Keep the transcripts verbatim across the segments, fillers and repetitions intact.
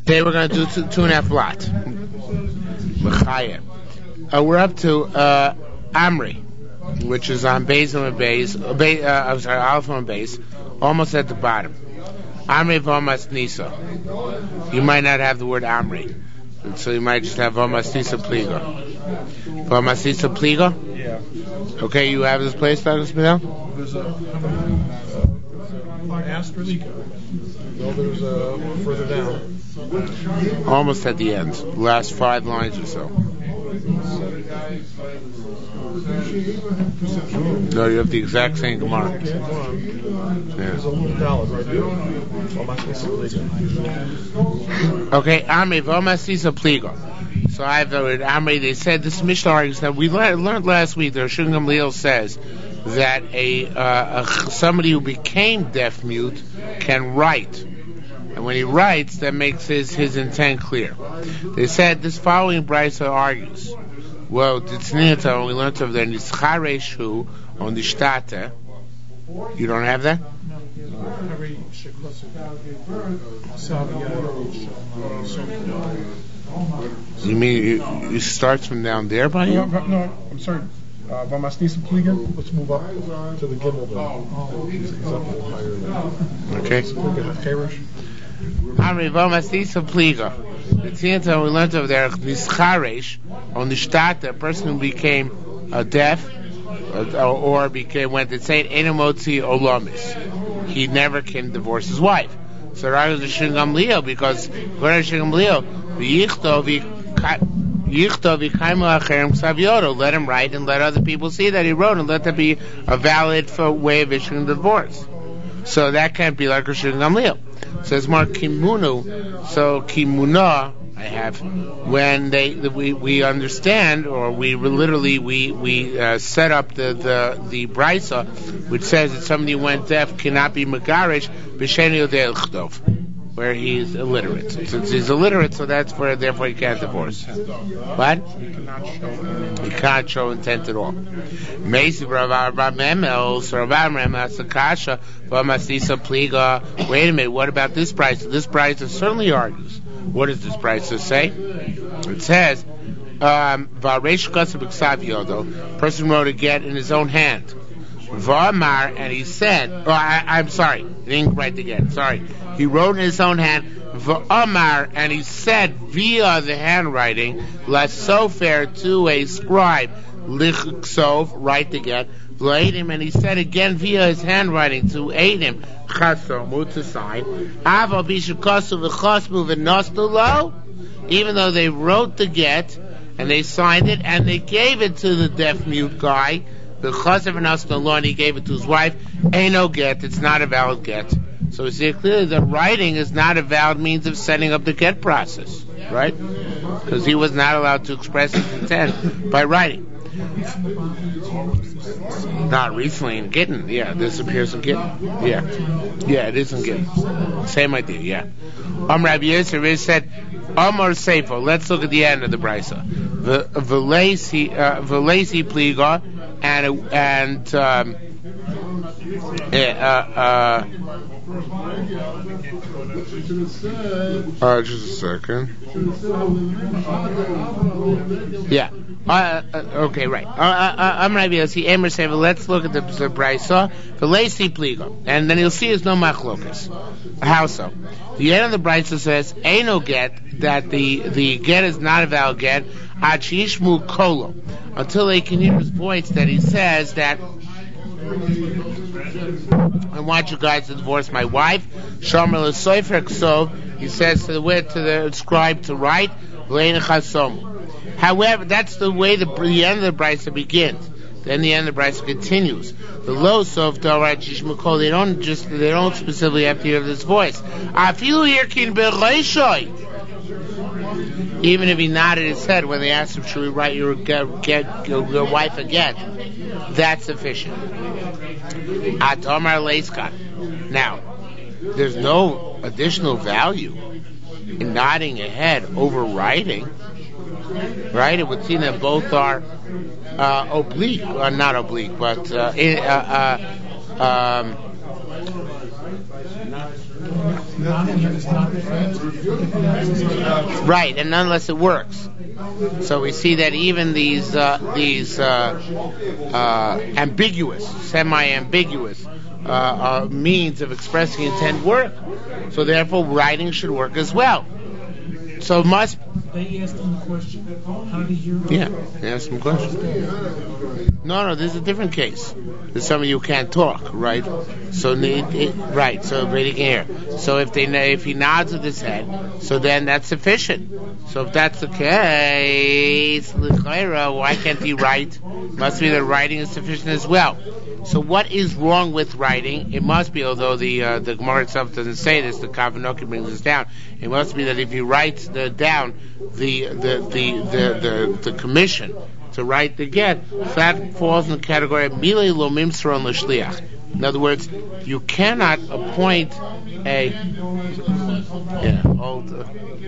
Today we're going to do two, two and a half lot. Uh, we're up to uh, Amri, which is on base and base. Uh, uh, I'm sorry, alpha and base, almost at the bottom. Amri v'omas nisa. You might not have the word Amri, so you might just have v'omas nisa pliga. V'omas nisa pliga. Yeah. Okay, you have this place, Doctor Spinell? There's a asterisk. No, there's a further down. Almost at the end, last five lines or so. No, you have the exact same Gemara. Yeah. There's a little dollar right there. Okay, Amri v'omasisa pliga. So I have the word Amri. They said this Mishnah argues that we learned, learned last week. The Rosh Gamliel says that a, uh, a somebody who became deaf mute can write. And when he writes, that makes his, his intent clear. They said this following brisa argues. Well, Tzninata, when we learned over there, Nischareshu on the Shtata. You don't have that? You mean it, it starts from down there by you? No, no, I'm sorry. Uh, Vamasnisa Pliga, let's move up to the Gimel. Oh, he's, he's up a little higher than okay. Amri v'omasnisa pliga. The Tzninata, we learned over there, Nischaresh on the Shtata, a person who became uh, deaf uh, or became, went to say, Enomotzi Olamis. He never can divorce his wife. So Rav Shimon Gamliel, because according to Shimon Gamliel, let him write and let other people see that he wrote, and let that be a valid for way of issuing the divorce. So that can't be like Shimon Gamliel. So it's more kimunu. So kimuna, I have when they we we understand, or we literally we we uh, set up the the the brisa, which says that somebody who went deaf cannot be megarish b'sheni yodei l'chdov, where he's illiterate. Since he's illiterate, so that's where therefore he can't divorce. What? He can't show intent at all. Meisi Rav Memel, so Rav Memel Sakasha v'masisa pliga. Wait a minute, what about this brisa? This brisa certainly argues. What does this brisa say? It says, um, person wrote a get in his own hand. V'amar, and he said, oh, I, I'm sorry, he didn't write the get, sorry. He wrote in his own hand, V'amar, and he said via the handwriting, la sofer, to a scribe, lichsov, write the get, v'leidim, and he said again via his handwriting to aid him, chasomu, to sign, ava bishukosu v'chosmu v'nostulo, even though they wrote the get, and they signed it, and they gave it to the deaf mute guy, the chasav v'nostulo, and he gave it to his wife, ain't no get, it's not a valid get. So we see clearly that writing is not a valid means of setting up the get process, right? Because he was not allowed to express his intent by writing. Not recently in Gittin, yeah, this appears in Gittin, yeah, yeah, it is in Gittin. Same idea, yeah. Um, Rabbi Yisrael said, Amar Seifo. Let's look at the end of the brisa. V'leisi v'leisi pliga and and um, uh, uh, uh, just a second. Yeah. Uh, uh, okay, right. Uh, uh, I'm Rabbi Yossi. Emer Sefer. Let's look at the, the brisa. The lacy pliga, and then you'll see it's no machlokas. How so? The end of the brisa says, "Eino get," that the the get is not a valid get. Achishmu kolo, until they can hear his voice. That he says that I want you guys to divorce my wife. Shomer l'soifer ksov. He says to the to the scribe to write. V'lein chasom. However, that's the way the, the end of the brisa begins. Then the end of the brisa continues. The low sof darat shishmakol. They don't just they don't specifically have to hear this voice. Afilu yirkin bereishoy. Even if he nodded his head when they asked him, "Should we write your get, get your wife a get?" That's sufficient. Atomar leiskat. Now, there's no additional value in nodding a head over writing. Right? It would seem that both are uh, oblique, uh, not oblique, but uh, uh, uh, um, Right, and unless it works. So we see that even these uh, these uh, uh, ambiguous, semi-ambiguous uh, uh, means of expressing intent work. So therefore, writing should work as well. So it must. They asked him the question. How did he hear? Yeah, they asked him a question. No, no, this is a different case. There's somebody who can't talk, right? So it, it, right, so they can hear. So if they if he nods with his head, so then that's sufficient. So if that's the case, why can't he write? Must be that writing is sufficient as well. So what is wrong with writing? It must be, although the uh, the Gemara itself doesn't say this, the Kavanoki brings this down. It must be that if he writes the, down the the, the the the the commission to write the get, that falls in the category of milei lo mimsron l'shliach. In other words, you cannot appoint a yeah old uh,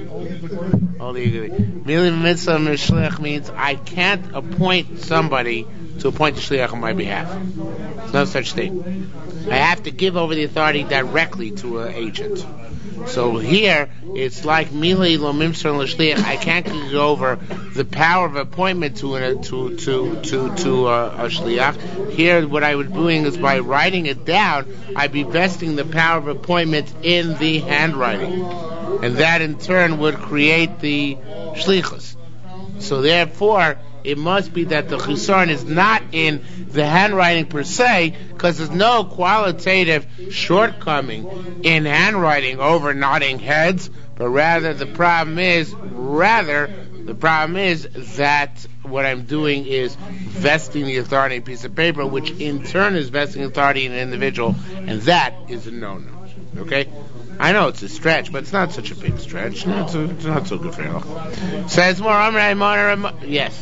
old milei mimsron l'shliach means I can't appoint somebody to appoint a shliach on my behalf. There's no such thing. I have to give over the authority directly to an agent. So here, it's like milei lo mimsron l'shliach. I can't give over the power of appointment to a, to to to to a, a shliach. Here, what I would be doing is by writing it down, I'd be vesting the power of appointment in the handwriting, and that in turn would create the shlichus. So therefore, it must be that the chisaron is not in the handwriting per se, because there's no qualitative shortcoming in handwriting over nodding heads, but rather the problem is, rather, the problem is that what I'm doing is vesting the authority in a piece of paper, which in turn is vesting authority in an individual, and that is a no-no. Okay? I know it's a stretch, but it's not such a big stretch. No, it's, a, it's not so good for you. Says more, yes.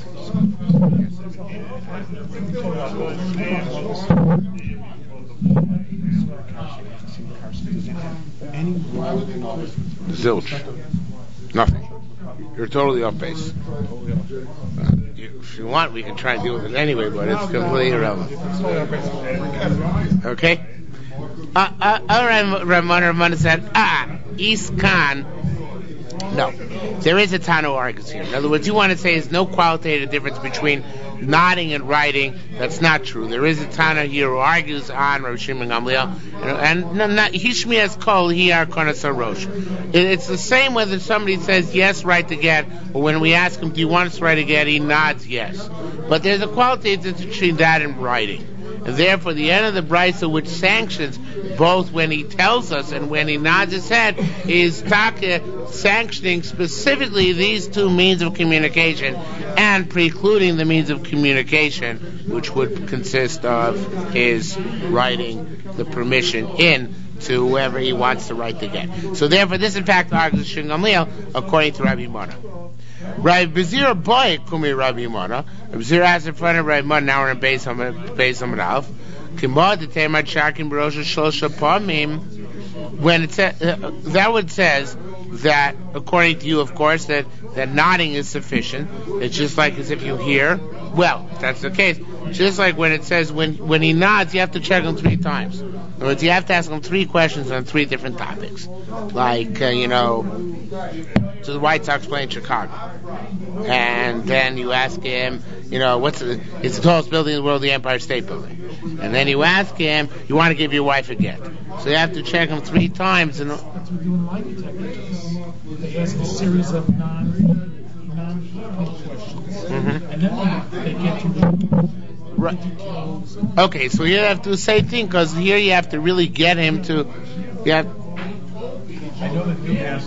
Zilch. Nothing. You're totally off base. Uh, you, if you want, we can try and deal with it anyway, but it's completely irrelevant. Okay? Uh, uh, all right, Ramana Ramana said, ah, Iskan. No, there is a Tana who argues here. In other words, you want to say there's no qualitative difference between nodding and writing. That's not true. There is a Tana here who argues on Rav Shimon Gamliel, and Hishmias Kol Hiyar Konas Rosh. It's the same whether somebody says yes, write the get, or when we ask him, do you want us to write a get, he nods yes. But there's a qualitative difference between that and writing. And therefore, the end of the brisa, which sanctions both when he tells us and when he nods his head, is taka sanctioning specifically these two means of communication and precluding the means of communication, which would consist of his writing the permission in to whoever he wants to write the get. So therefore, this in fact argues Shimon Gamliel according to Rabbi Yimona. Rabbi Bezira boy kumi Rabbi Yimona. Rabbi Bezira asked in front of Rabbi Yimona. Now we're in Beis Hamad Alf. Kimba the Temat Shakim Barosha Shlosha Pamim. When it says uh, that one says that according to you, of course, that that nodding is sufficient. It's just like as if you hear. Well, if that's the case. Just like when it says when when he nods, you have to check him three times. In other words, you have to ask him three questions on three different topics, like uh, you know. So the White Sox play in Chicago, and then you ask him, you know, what's the, it's the tallest building in the world, the Empire State Building, and then you ask him, you want to give your wife a get, so you have to check him three times. And that's what we do in lie detectors. They ask a series of non non questions, mm-hmm. and then they, they get to the right. details. Okay, so you have to do the same thing because here you have to really get him to, you have. I know that they ask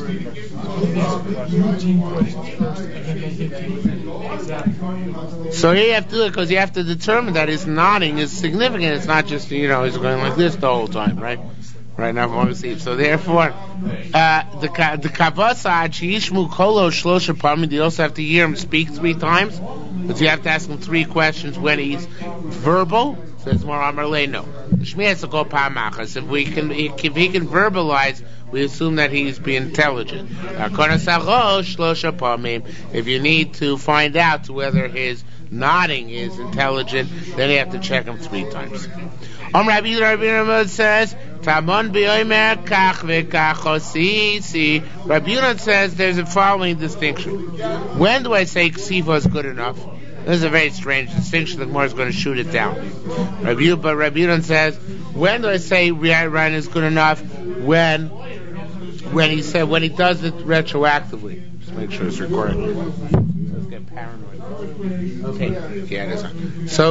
routine questions first, and then they get to exact. So here you have to do it because you have to determine that his nodding is significant. It's not just, you know, he's going like this the whole time, right? Right now, I'm see. So therefore, uh, the the kavasa achishmu kolo shlosha parmi. You also have to hear him speak three times, but you have to ask him three questions when he's verbal. Says more Amar no. If we can, if he can verbalize, we assume that he's being intelligent. If you need to find out whether his nodding is intelligent, then you have to check him three times. Um, Rabbi Rabbi says, Tamon b'yomer kach v'kach osisi. Rabbi Yehuda says there's a following distinction. When do I say ksiva is good enough? This is a very strange distinction. The Gemara is going to shoot it down. Rabbi Yehuda, but Rabbi Yehuda says, when do I say Ryan is good enough? When, when he said when he does it retroactively. Just make sure it's recording. Let's get paranoid. Okay, yeah, it is on. So,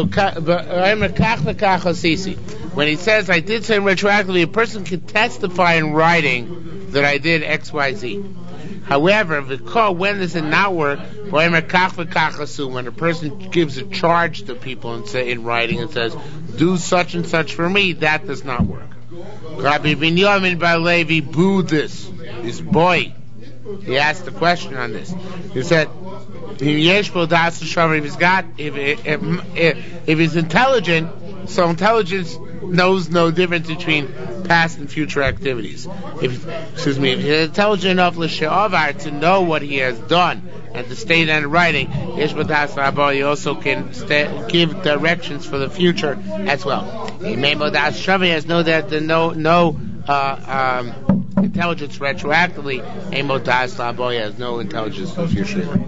when he says I did say retroactively, a person can testify in writing that I did X, Y, Z. However, when does it not work? When a person gives a charge to people and say in writing and says, "Do such and such for me," that does not work. Rabbi Binyamin Bar Levi booed this. This boy, he asked the question on this. He said, "If he's got, if if if, if he's intelligent, so intelligence knows no difference between past and future activities. If, excuse me, if he's intelligent enough to know what he has done and to state that in writing, he also can st- give directions for the future as well. He has no that no no uh, um, intelligence retroactively. He has no intelligence for the future.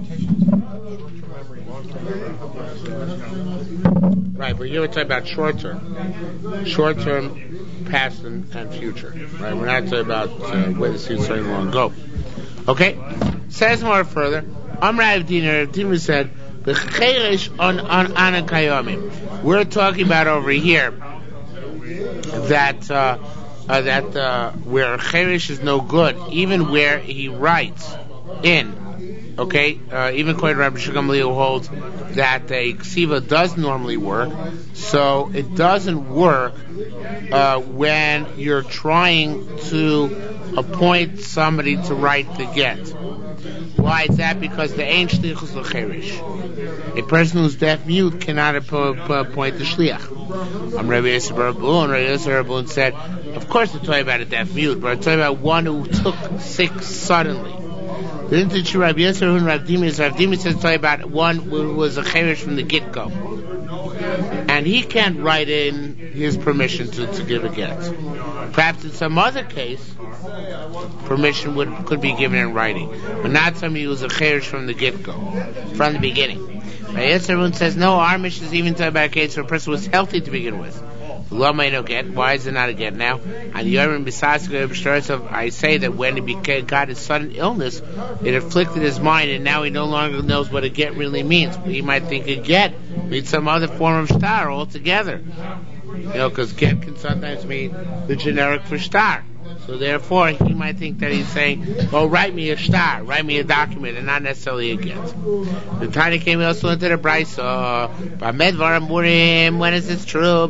Right, but you were talking about short term, short term, past and, and future. Right, we're not talking about uh, where the seeds starting long ago. Okay, says more further. Amra Avdina, Avdina said, "B'cheresh on on anakayomim." We're talking about over here that uh, uh, that uh, where cheresh is no good, even where he writes in. Okay, uh, even according to Rabbi Shimon who holds that a ksiva does normally work, so it doesn't work uh, when you're trying to appoint somebody to write the get. Why is that? Because the ain't shlichus l'cheresh. A person who's deaf mute cannot appoint the shliach. Um, Rabbi Yosef Rabun, Rabbi Yosef Rabun said, of course we're talking about a deaf mute, but we're talking about one who took sick suddenly. Didn't it you Rabbi Yosef and Rabbi Dimis? Rabbi Dimis says talking about one who was a cheresh from the get-go. And he can't write in his permission to, to give a get. Perhaps in some other case, permission would could be given in writing. But not somebody who was a cheresh from the get-go, from the beginning. Rabbi Yosef says, no, our mission is even talking about a case where a person was healthy to begin with. No get. Why is it not a get now? And I say that when he became, got his sudden illness, it afflicted his mind, and now he no longer knows what a get really means. He might think a get means some other form of star altogether. You know, because get can sometimes mean the generic for star. So therefore, he might think that he's saying, "Oh, write me a star, write me a document," and not necessarily a get. The Tanya came also into the Brisa. When is this true?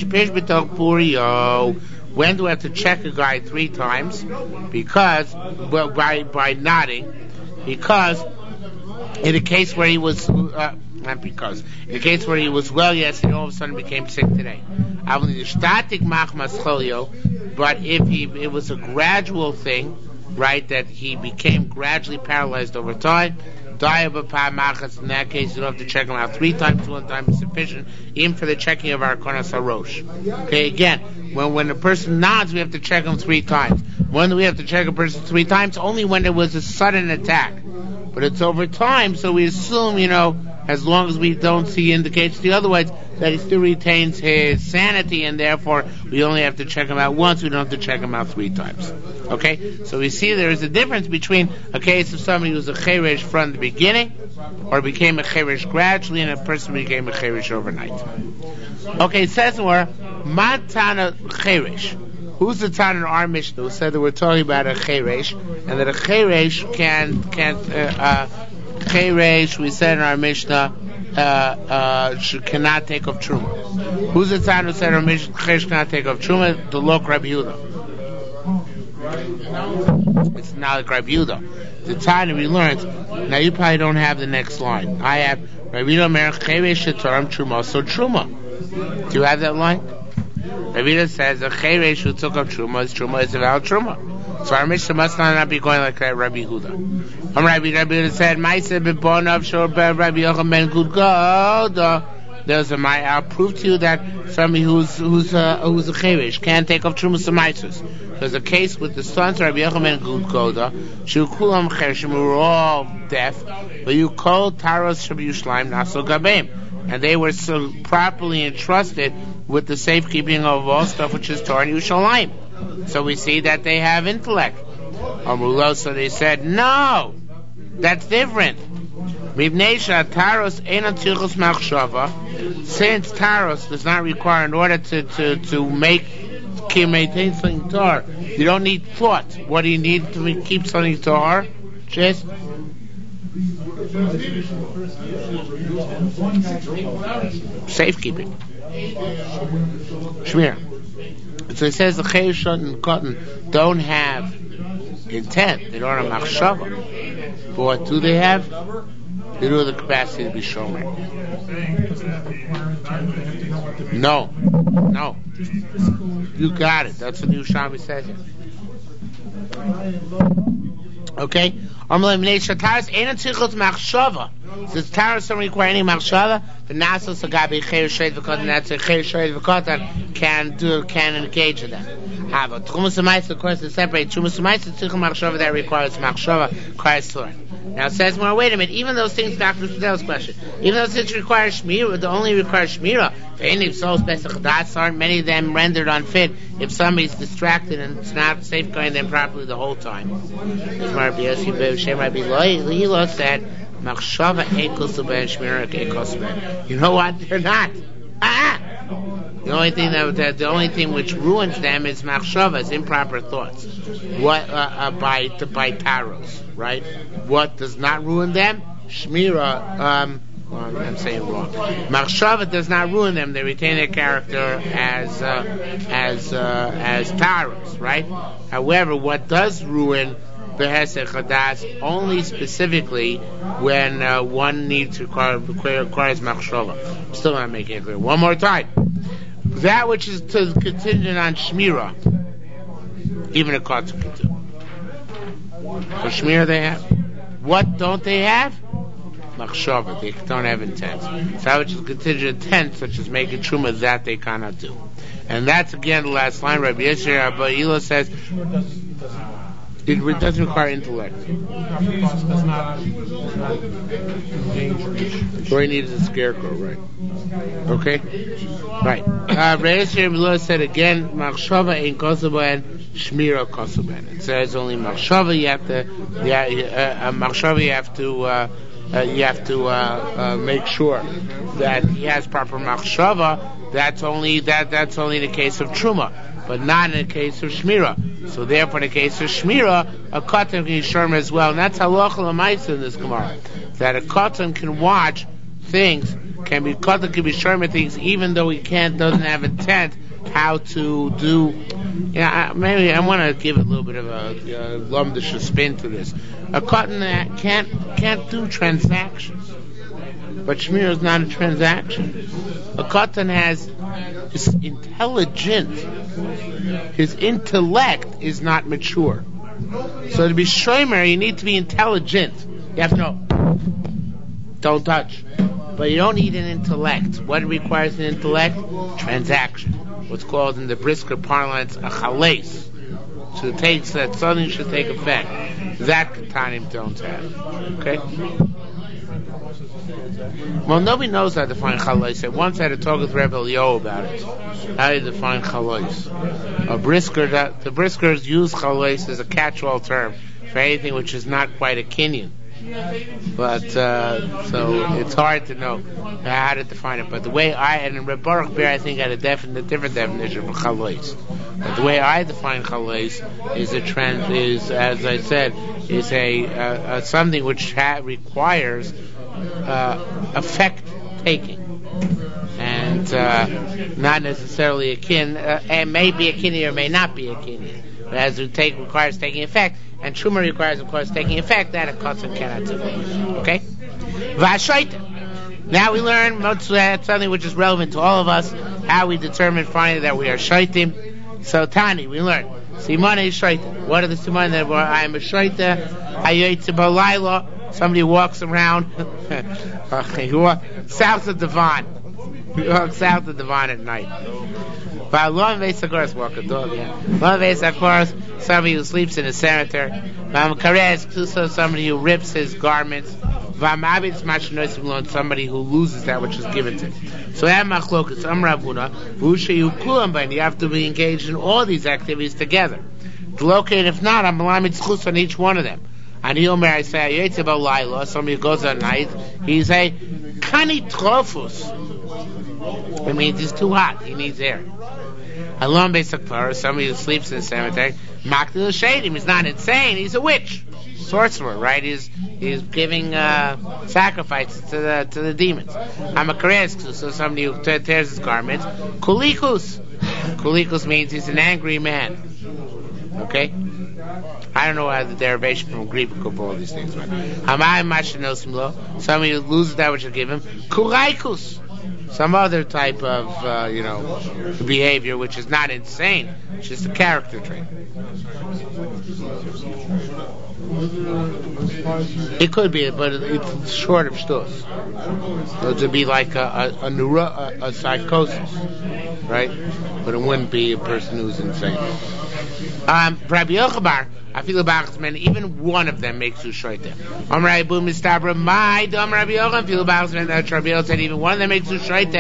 When do I have to check a guy three times? Because, well, by by nodding, because in a case where he was. Uh, Not because. In the case where he was well yesterday, all of a sudden became sick today. But if he, it was a gradual thing, right, that he became gradually paralyzed over time, in that case, you don't have to check him out three times, one time is sufficient, even for the checking of our Konas HaRosh. Okay, again, when, when a person nods, we have to check him three times. When do we have to check a person three times? Only when there was a sudden attack. But it's over time, so we assume, you know, as long as we don't see indications the other way, that he still retains his sanity, and therefore we only have to check him out once, we don't have to check him out three times. Okay? So we see there is a difference between a case of somebody who's a cheresh from the beginning, or became a cheresh gradually, and a person became a cheresh overnight. Okay, it says more, Matana cheresh. Who's the Tana in our Mishnah who said that we're talking about a cheresh, and that a cheresh can, can, uh, uh, cheresh, we said in our Mishnah, uh, uh, cannot take off Truma. Who's the Tana who said in our Mishnah, cheresh cannot take off Truma? The Lok Rabbi Yehuda. It's not like Rabbi Yehuda. The Tana we learned, now you probably don't have the next line. I have, Rabbi Yehuda mer cheresh shetaram Truma, so Truma. Do you have that line? Rabbi Yehuda says a cheresh who took up truma is truma is a valid truma. So our Mishnah must not be going like that. Rabbi Yehuda. Um, Rabbi Rabbi Yehuda said, "Ma'aseh b'bonav shor Rabbi Yochanan ben Gudgoda There's a my. I'll prove to you that somebody who's who's uh, who's a chevish can't take off trumas amaisus. There's a case with the sons of Rabbi Yochanan Gudgoda. Shukulam chershim were all deaf, but you called taros Rabbi Yushlaim naso gabeim, and they were so properly entrusted with the safekeeping of all stuff which is Torah and Yushalayim. So we see that they have intellect. Amrulo, so they said no, that's different. Since taros does not require, in order to to to make to maintain something tar, you don't need thought. What do you need to keep something tar? Just safekeeping. Shmir. So it says the Chayiv and Cotton don't have intent. They don't have machshava. But what do they have? They do have the capacity to be shomer. No, no. You got it. That's what the Yerushalmi says here. Okay? Since Taras don't require any machshava, the Nasos Agabi Cheir Shed V'Kotan, that's a Cheir Shed V'Kotan, can do, can engage in that. However, Trumas Amaisa, of course, is separate. Trumas Amaisa, Tzich Machshava, that requires machshava, requires Torah. Now it says more, wait a minute, even those things, Doctor Fidel's question, even those things require Shmira, they only require Shmira, if souls Pesach aren't many of them rendered unfit if somebody's distracted and it's not safeguarding them properly the whole time. As Rabbi Yossi Shem Rabbi Lilo said, Machshava ekos uben Shmira ekos uben. You know what? They're not. Ah! The only thing that the only thing which ruins them is machshava, is improper thoughts. What uh, uh, by to, by taros, right? What does not ruin them? Shmira. Um, well, I'm saying wrong. Machshava does not ruin them. They retain their character as uh, as uh, as taros, right? However, what does ruin Behesed Chadas only specifically when uh, one needs to require, requires machshava. I'm still not making it clear. One more time. That which is to, contingent on Shmira, even a Kotzah can do. For Shmira they have. What don't they have? Machshava. They don't have intent. So that which is contingent intent, such as making Truma, that they cannot do. And that's again the last line. Rabbi Yisrael Rabbi Elo says, it doesn't require intellect. Or he needs a scarecrow, right? Okay? Right. Uh, Rabbi said again, Machshava ain't kosuban, Shmira kosuban. It says only Machshava you have to, yeah, uh, uh, Machshava you have to, uh, uh, you have to uh, uh, make sure that he has proper Machshava. That's only that. That's only the case of Truma, but not in the case of Shmira. So therefore, in the case of Shmira, a Katan can be Sherma as well. And that's halacha l'maisa in this Gemara. That a Katan can watch things, can be Katan can be Sherma things, even though he can't, doesn't have intent how to do. Yeah, maybe I want to give a little bit of a lumdish spin to this. A Katan can't can't do transactions. But Shmira is not a transaction. A Katan has is intelligent. His intellect is not mature. So to be shomer, you need to be intelligent. You have to know. Don't touch. But you don't need an intellect. What requires an intellect? Transaction. What's called in the brisker parlance a chales. So it takes that something should take effect. That Katanim don't have. Okay? Well, nobody knows how to define chalois. I once had a talk with Rebbe Elio about it. How do you define chalois? A brisker, that, the briskers use chalois as a catch-all term for anything which is not quite a kinyan. But, uh, so it's hard to know how to define it. But the way I, and Reb Baruch Beer, I think, had a definite, different definition for chalois. But the way I define chalois is a trend, is, as I said, is a, uh, uh, something which ha- requires uh, effect taking. And, uh, not necessarily a kin, uh, and may be a kinyan or may not be a kinyan. But as we take, requires taking effect, and Truma requires, of course, taking effect, that a Katan cannot do. Okay? Vashaita. Now we learn something which is relevant to all of us, how we determine finally that we are shaitim. So Tani, we learn. Simone is shaita. What are the simone that I am a shaita? Hayoytze balayla. Somebody walks around south of Devon. He walks out the divan at night. But long vase, of course, walk a dog, yeah. Long vase, of course, somebody who sleeps in a cemetery. V'amkares, somebody who rips his garments. V'amabitz mashnoisim, somebody who loses that which is given to him. So have machlokas, am Ravuna, v'ushayu kulam, but you have to be engaged in all these activities together. Locate, if not, I'm malamid schus on each one of them. And he'll may I say, Yetzibah Laila, somebody who goes at night, he's a kani trofus. It means he's too hot, he needs air. Alon Beisakfar, somebody who sleeps in the cemetery, Makdil Shadim, he's not insane, he's a witch. Sorcerer, right? He's he's giving uh, sacrifices to the to the demons. I'm a Kareskus, so somebody who t- tears his garments. Kulikus. Kulikus means he's an angry man. Okay? I don't know why the derivation from Greek could all these things, right? Hamai Mashinosimlo, somebody who loses that which you give him. Kuraikus. Some other type of, uh, you know, behavior which is not insane, it's just a character trait. It could be, but it's short of shtus. So it would be like a, a, a, neuro, a, a psychosis, right? But it wouldn't be a person who's insane. Um, Rabbi Yochabar, I feel about men, even one of them makes you shoyte. Am Rabbi Boom Mistabra, my Dom Rabbi Yochabar, feel about men that Rabbi Yochabar said even one of them makes you shoyte.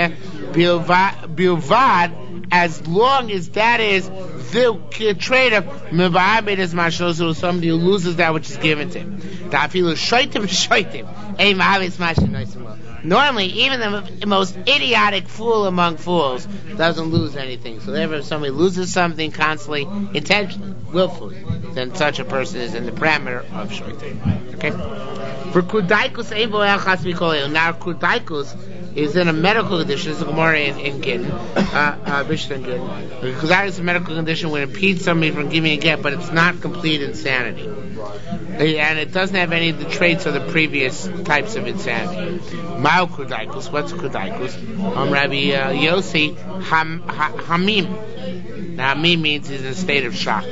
Bilvad, as long as that is the trait of Meva'abed is Mashos, somebody who loses that which is given to him. That feel shoytem shoytem. Hey, Mahalis Mashos. Normally, even the most idiotic fool among fools doesn't lose anything. So if somebody loses something constantly, intentionally, willfully, then such a person is in the parameter of shoyte. Okay? For Kudaikus, Evo El Chas Mikoleo. Now, Kudaikus is in a medical condition. It's a Gemara in, in Gittin, uh, uh, Bishop in Gittin. Kudaikus is a medical condition when it impedes somebody from giving a get, but it's not complete insanity. And it doesn't have any of the traits of the previous types of insanity. Mao Kudaikus, what's Kudaikus? Um, Rabbi uh, Yossi ham, ha, Hamim. Now, Hamim means he's in a state of shock.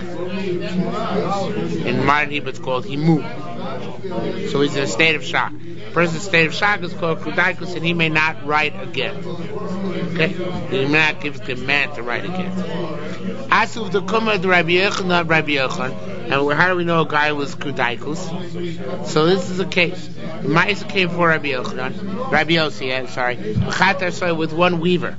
In modern Hebrew, it's called Himu. So he's in a state of shock. A person's state of shock is called Kudaikus, and he may not write again. Okay? He may not give command to write again. Asuf the Kumar, the Rabbi Yochanan, Rabbi Yochanan. And how do we know a guy was Kudaikus? So this is a case. The Ma'isa came for Rabbi Yochanan, Rabbi Yossi, I'm sorry, with one weaver.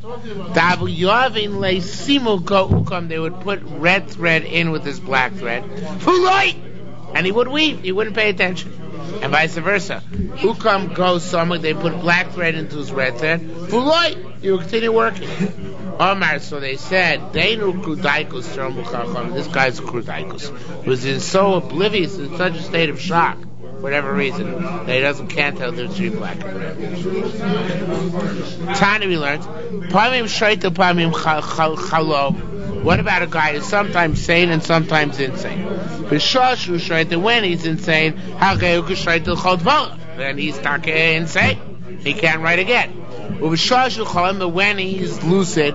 They would put red thread in with this black thread. And he would weave, he wouldn't pay attention. And vice versa. Ukam goes somewhere, they put black thread into his red thread. He would continue working. Omar, so they said, they knew Kudaikus, this guy's Kudaikus, was in so oblivious, in such a state of shock, for whatever reason, that he doesn't can't tell the three black and red. Tanya, we learned, Pamim Shaita Pamim Chalo. What about a guy who's sometimes sane and sometimes insane? B'shashu Shaita, when he's insane, Hageu Shaita Chodvara, then he's not insane. He can't write again. But when he's lucid,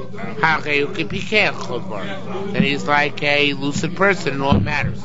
then he's like a lucid person in all matters.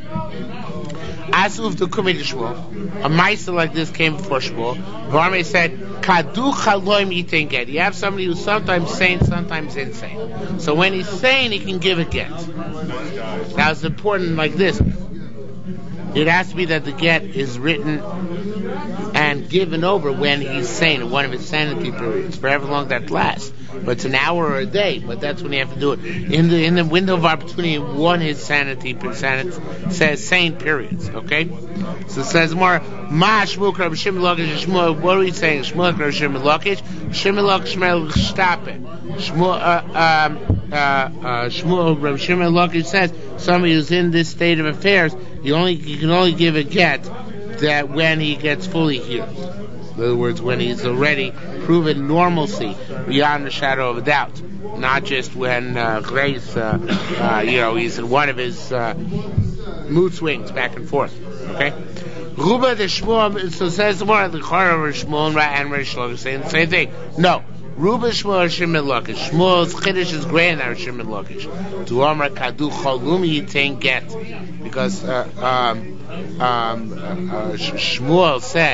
Asuf the Kumid Shmuel, a Maisa like this came before Shmuel. Varme said, Kadu Chaloim Yitin Get. You have somebody who's sometimes sane, sometimes insane. So when he's sane, he can give a get. Now it's important like this. It has to be that the get is written and given over when he's sane, in one of his sanity periods, for however long that lasts. But it's an hour or a day, but that's when you have to do it. In the in the window of opportunity, one his sanity, sanity says sane periods, okay? So it says more, Ma Shmuel Rabbi Shimon Lakish, Shmuel, what are we saying? Shmuel Rabbi Shimon Lakish, Shimon Lakish, Shmuel Shtape. Shmuel, uh, um, uh, uh, Shmuel Rabbi Shimon Lakish says, somebody who's in this state of affairs, you only you can only give a get that when he gets fully healed. In other words, when he's already proven normalcy beyond the shadow of a doubt, not just when uh, grace, uh, uh, you know, he's in one of his uh, mood swings back and forth. Okay. Ruba the Shmuel, so says the one the Chara of Shmuel and Rish Lakish saying the same thing. No. Ruba Shmuel Shimon Lakish. Shmuel's Chiddush is greater than Shimon Lakish. To Omar Kadu Cholum Yitain Get. Because uh, um, um, uh, uh, Shmuel said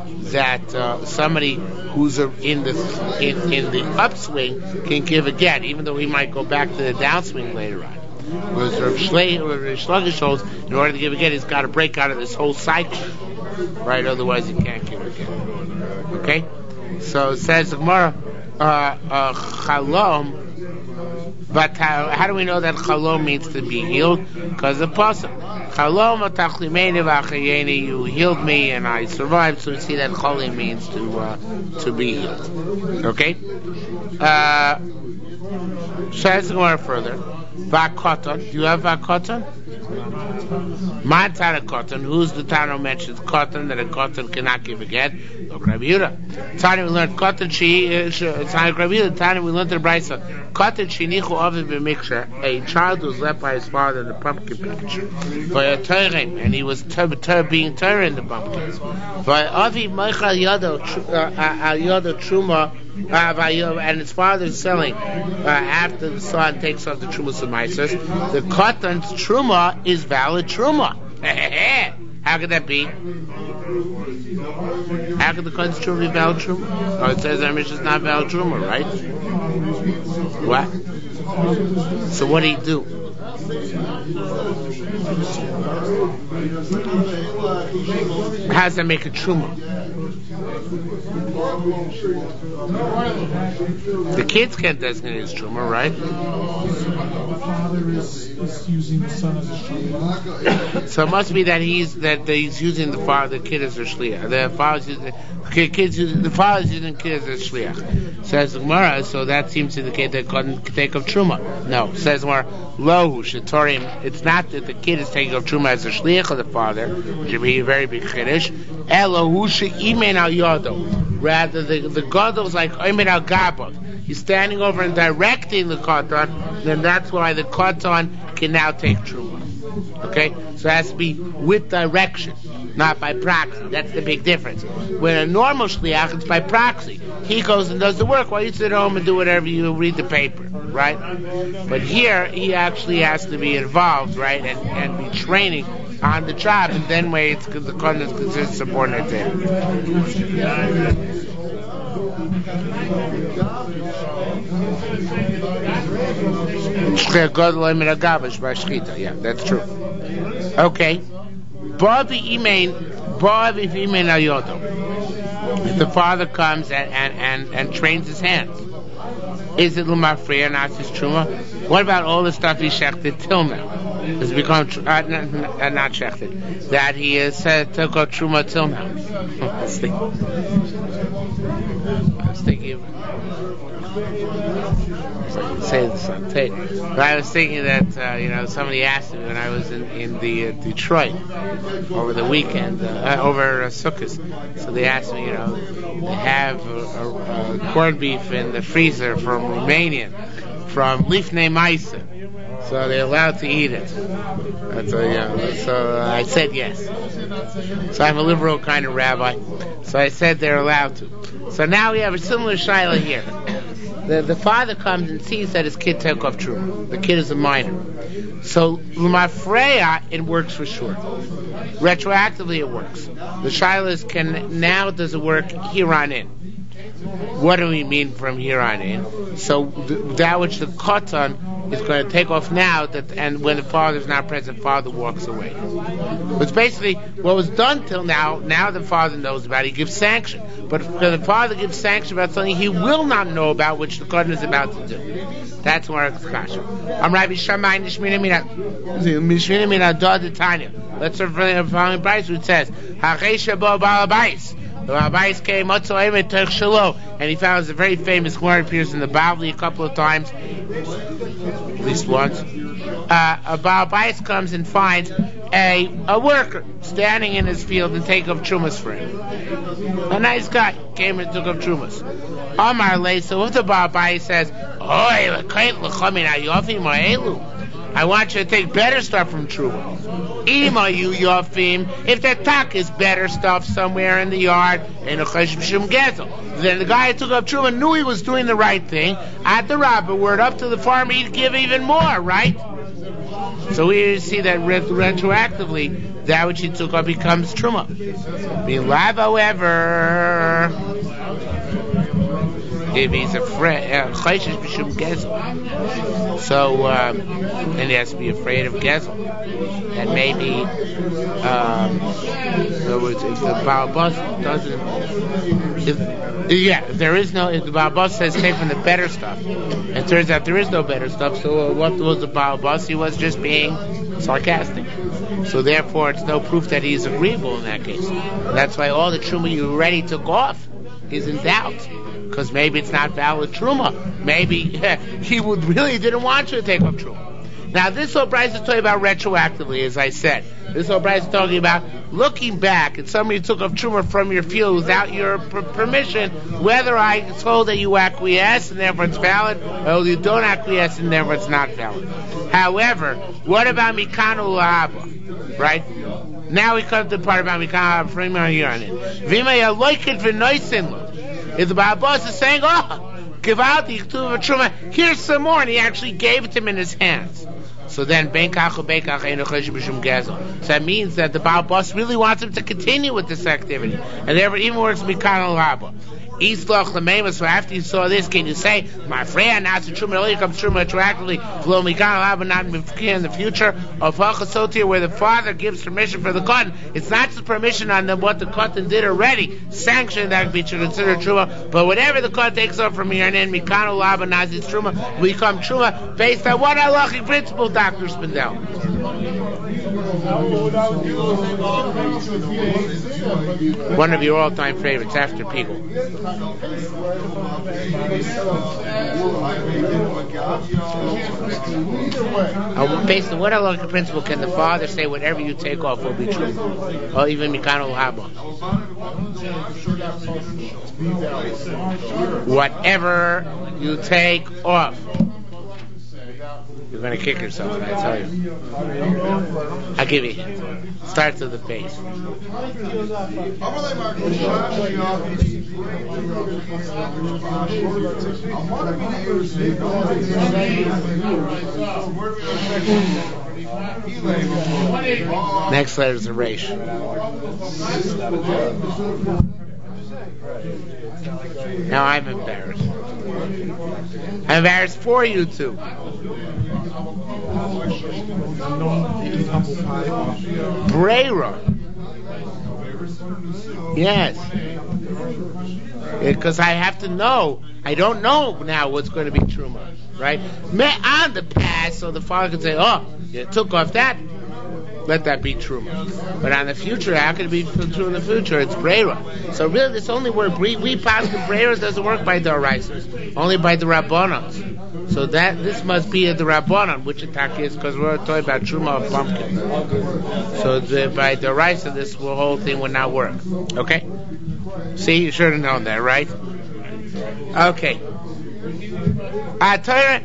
that uh, somebody who's a, in the in, in the upswing can give a get, even though he might go back to the downswing later on. Whereas Rav Shlogish holds, in order to give a get, he's got to break out of this whole cycle, right? Otherwise, he can't give a get. Okay? So it says the Gemara, uh, uh, Chalom. But how, how do we know that Chalom means to be healed? Because the pasuk, Chalom atachlimeini v'achayeni, you healed me and I survived. So we see that Chalom means to uh, to be healed. Okay. Uh, Says the Gemara further. Vakoton. Do you have Vakoton? My Tana Koton. Who's the Tana who mentions Koton, that a Koton cannot give a get? Look, Rabbi Yehuda. Tana we learned Koton she. Tana Rabbi Yehuda. Tana we learned the Brisa. Koton shenichu ovid b'mikshah. A child was left by his father in the pumpkin patch. For a Torah, and he was ter- ter- being Torah in the pumpkins. For Avi Michael Yodo Yodo Truma. Uh, and his father is selling uh, after the son takes off the Trumas of Mises. The Kotan's Truma is valid Truma. How could that be? How could the Kotan's Truma be valid Truma? Oh, it says Amish is not valid Truma, right? What? So what do he do? How does that make a Truma? The kids can't designate as Truma, right? The father is, is using the son as a shliach. So it must be that he's that he's using the father, the kid as a shliach. The father's using the kids using the father's using the kid as a shliach. Says the Gemara, so that seems to indicate that couldn't take of Truma. No, says Gemara, Lohu Shetorim. It's not that the kid is taking of Truma as a shliach of the father, which would be a very big chiddush. Elohu she'imen al yodo. Rather, the the gadol is like Oimen al Gabov. He's standing over and directing the katan, then that's why the katan can now take truma. Okay? So it has to be with direction, not by proxy. That's the big difference. When a normal shliach, it's by proxy. He goes and does the work while you sit home and do whatever you read the paper, right? But here, he actually has to be involved, right, and, and be training on the job, and then way it's because the katan is considered subordinate to him. Yeah, that's true. Okay. If the father comes and, and, and, and trains his hands, is it l'mafreya, not his truma? What about all the stuff he shechted till now? Has become tr- uh, not, uh, not shechted, that he has uh, took out truma till now. I was thinking. I was thinking. Say this on tape. But I was thinking that uh, you know somebody asked me when I was in in the uh, Detroit over the weekend uh, over uh, Sukkot. So they asked me, you know, they have a, a, a corned beef in the freezer from Romania, from Lifnei Maisa. So they're allowed to eat it. That's a, yeah, so uh, I said yes. So I'm a liberal kind of rabbi. So I said they're allowed to. So now we have a similar shaila here. The, the father comes and sees that his kid took off truma. The kid is a minor. So l'mafreya, it works for sure. Retroactively, it works. The shaila is, can now does it work here on in? What do we mean from here on in? So th- that which the katan is going to take off now, that and when the father is not present, father walks away. It's basically what was done till now. Now the father knows about it. He gives sanction. But if the father gives sanction about something he will not know about, which the katan is about to do. That's where it's kasha. I'm Rabbi Shammai Nishmina Mina Nishmina Mina Dod Tanya. Let's refer to the following price, which says Hachesha Bo Balabais. The Rabbis came, and he found a very famous Gemara, appears in the Bavli a couple of times, at least once. Uh, a Rabbis comes and finds a a worker standing in his field and take up trumas for him. A nice guy came and took up trumas. Amar Le, so if the Rabbis says, "Oy, I want you to take better stuff from truma." Ima you yofim, if the tak is better stuff somewhere in the yard, and a cheshem shum gezel, then the guy who took up truma knew he was doing the right thing. At the rabbi, word up to the farmer, he'd give even more, right? So we see that ret- retroactively, that which he took off becomes truma. Bilav, however, if he's afraid, uh, so um, and he has to be afraid of gezel. And maybe, um, in other words, if the Baal Bas doesn't, if, yeah, if there is no, if the Baal Bas says take from the better stuff, and it turns out there is no better stuff, so uh, what was the Baal Bas? He was just being sarcastic. So therefore, it's no proof that he's agreeable in that case. And that's why all the truma you already took off is in doubt. Because maybe it's not valid truma. Maybe he would really didn't want you to take off truma. Now, this whole Bryce is talking about retroactively, as I said. This whole Bryce is talking about looking back, and somebody took off truma from your field without your per- permission, whether I told that you acquiesce and therefore it's valid, or you don't acquiesce and therefore it's not valid. However, what about Mikanu La'aba? Right? Now we come to the part about Mikanu La'aba. Bring me on it. V'imay aloikid v'noisin lo. If the Baal Bas is saying, oh, give out the truma, here's some more, and he actually gave it to him in his hands. So then, ben kach ben kach ein chosh b'shum gezel. So that means that the Baal Bas really wants him to continue with this activity, and therefore even works mikano laba. Islach l'meimas. So after you saw this, can you say, my friend, now it's a truma, it only comes truma retroactively, v'lo mikano laba, not in the future of hachasotir, where the father gives permission for the cotton. It's not just permission on the, what the cotton did already, sanction that could be considered truma, but whatever the cotton takes off from here and in, mikano laba, nazis truma, will become truma based on what halachic principle, Doctor Spindel? One of your all-time favorites after Piegel. Uh, based on what halachic principle can the father say whatever you take off will be true, or even mikano haba? Whatever you take off. You're going to kick yourself, I tell you. I'll give you a hint. Starts at the base. Next letter is a resh. Now I'm embarrassed. I'm embarrassed for you two. Breira. Yes. Because I have to know. I don't know now what's going to be truma, right? On the past, so the father could say, oh, you took off that. Let that be truma. But on the future, how can it be true in the future? It's breira. So really, this only word we we pass the breira doesn't work by the Oraisas, only by the Rabbanans. So that this must be at the Rabbanan, which attack is because we're talking about truma of pumpkin. So the, by the Oraisa, this whole thing would not work. Okay? See, you should have known that, right? Okay. Somebody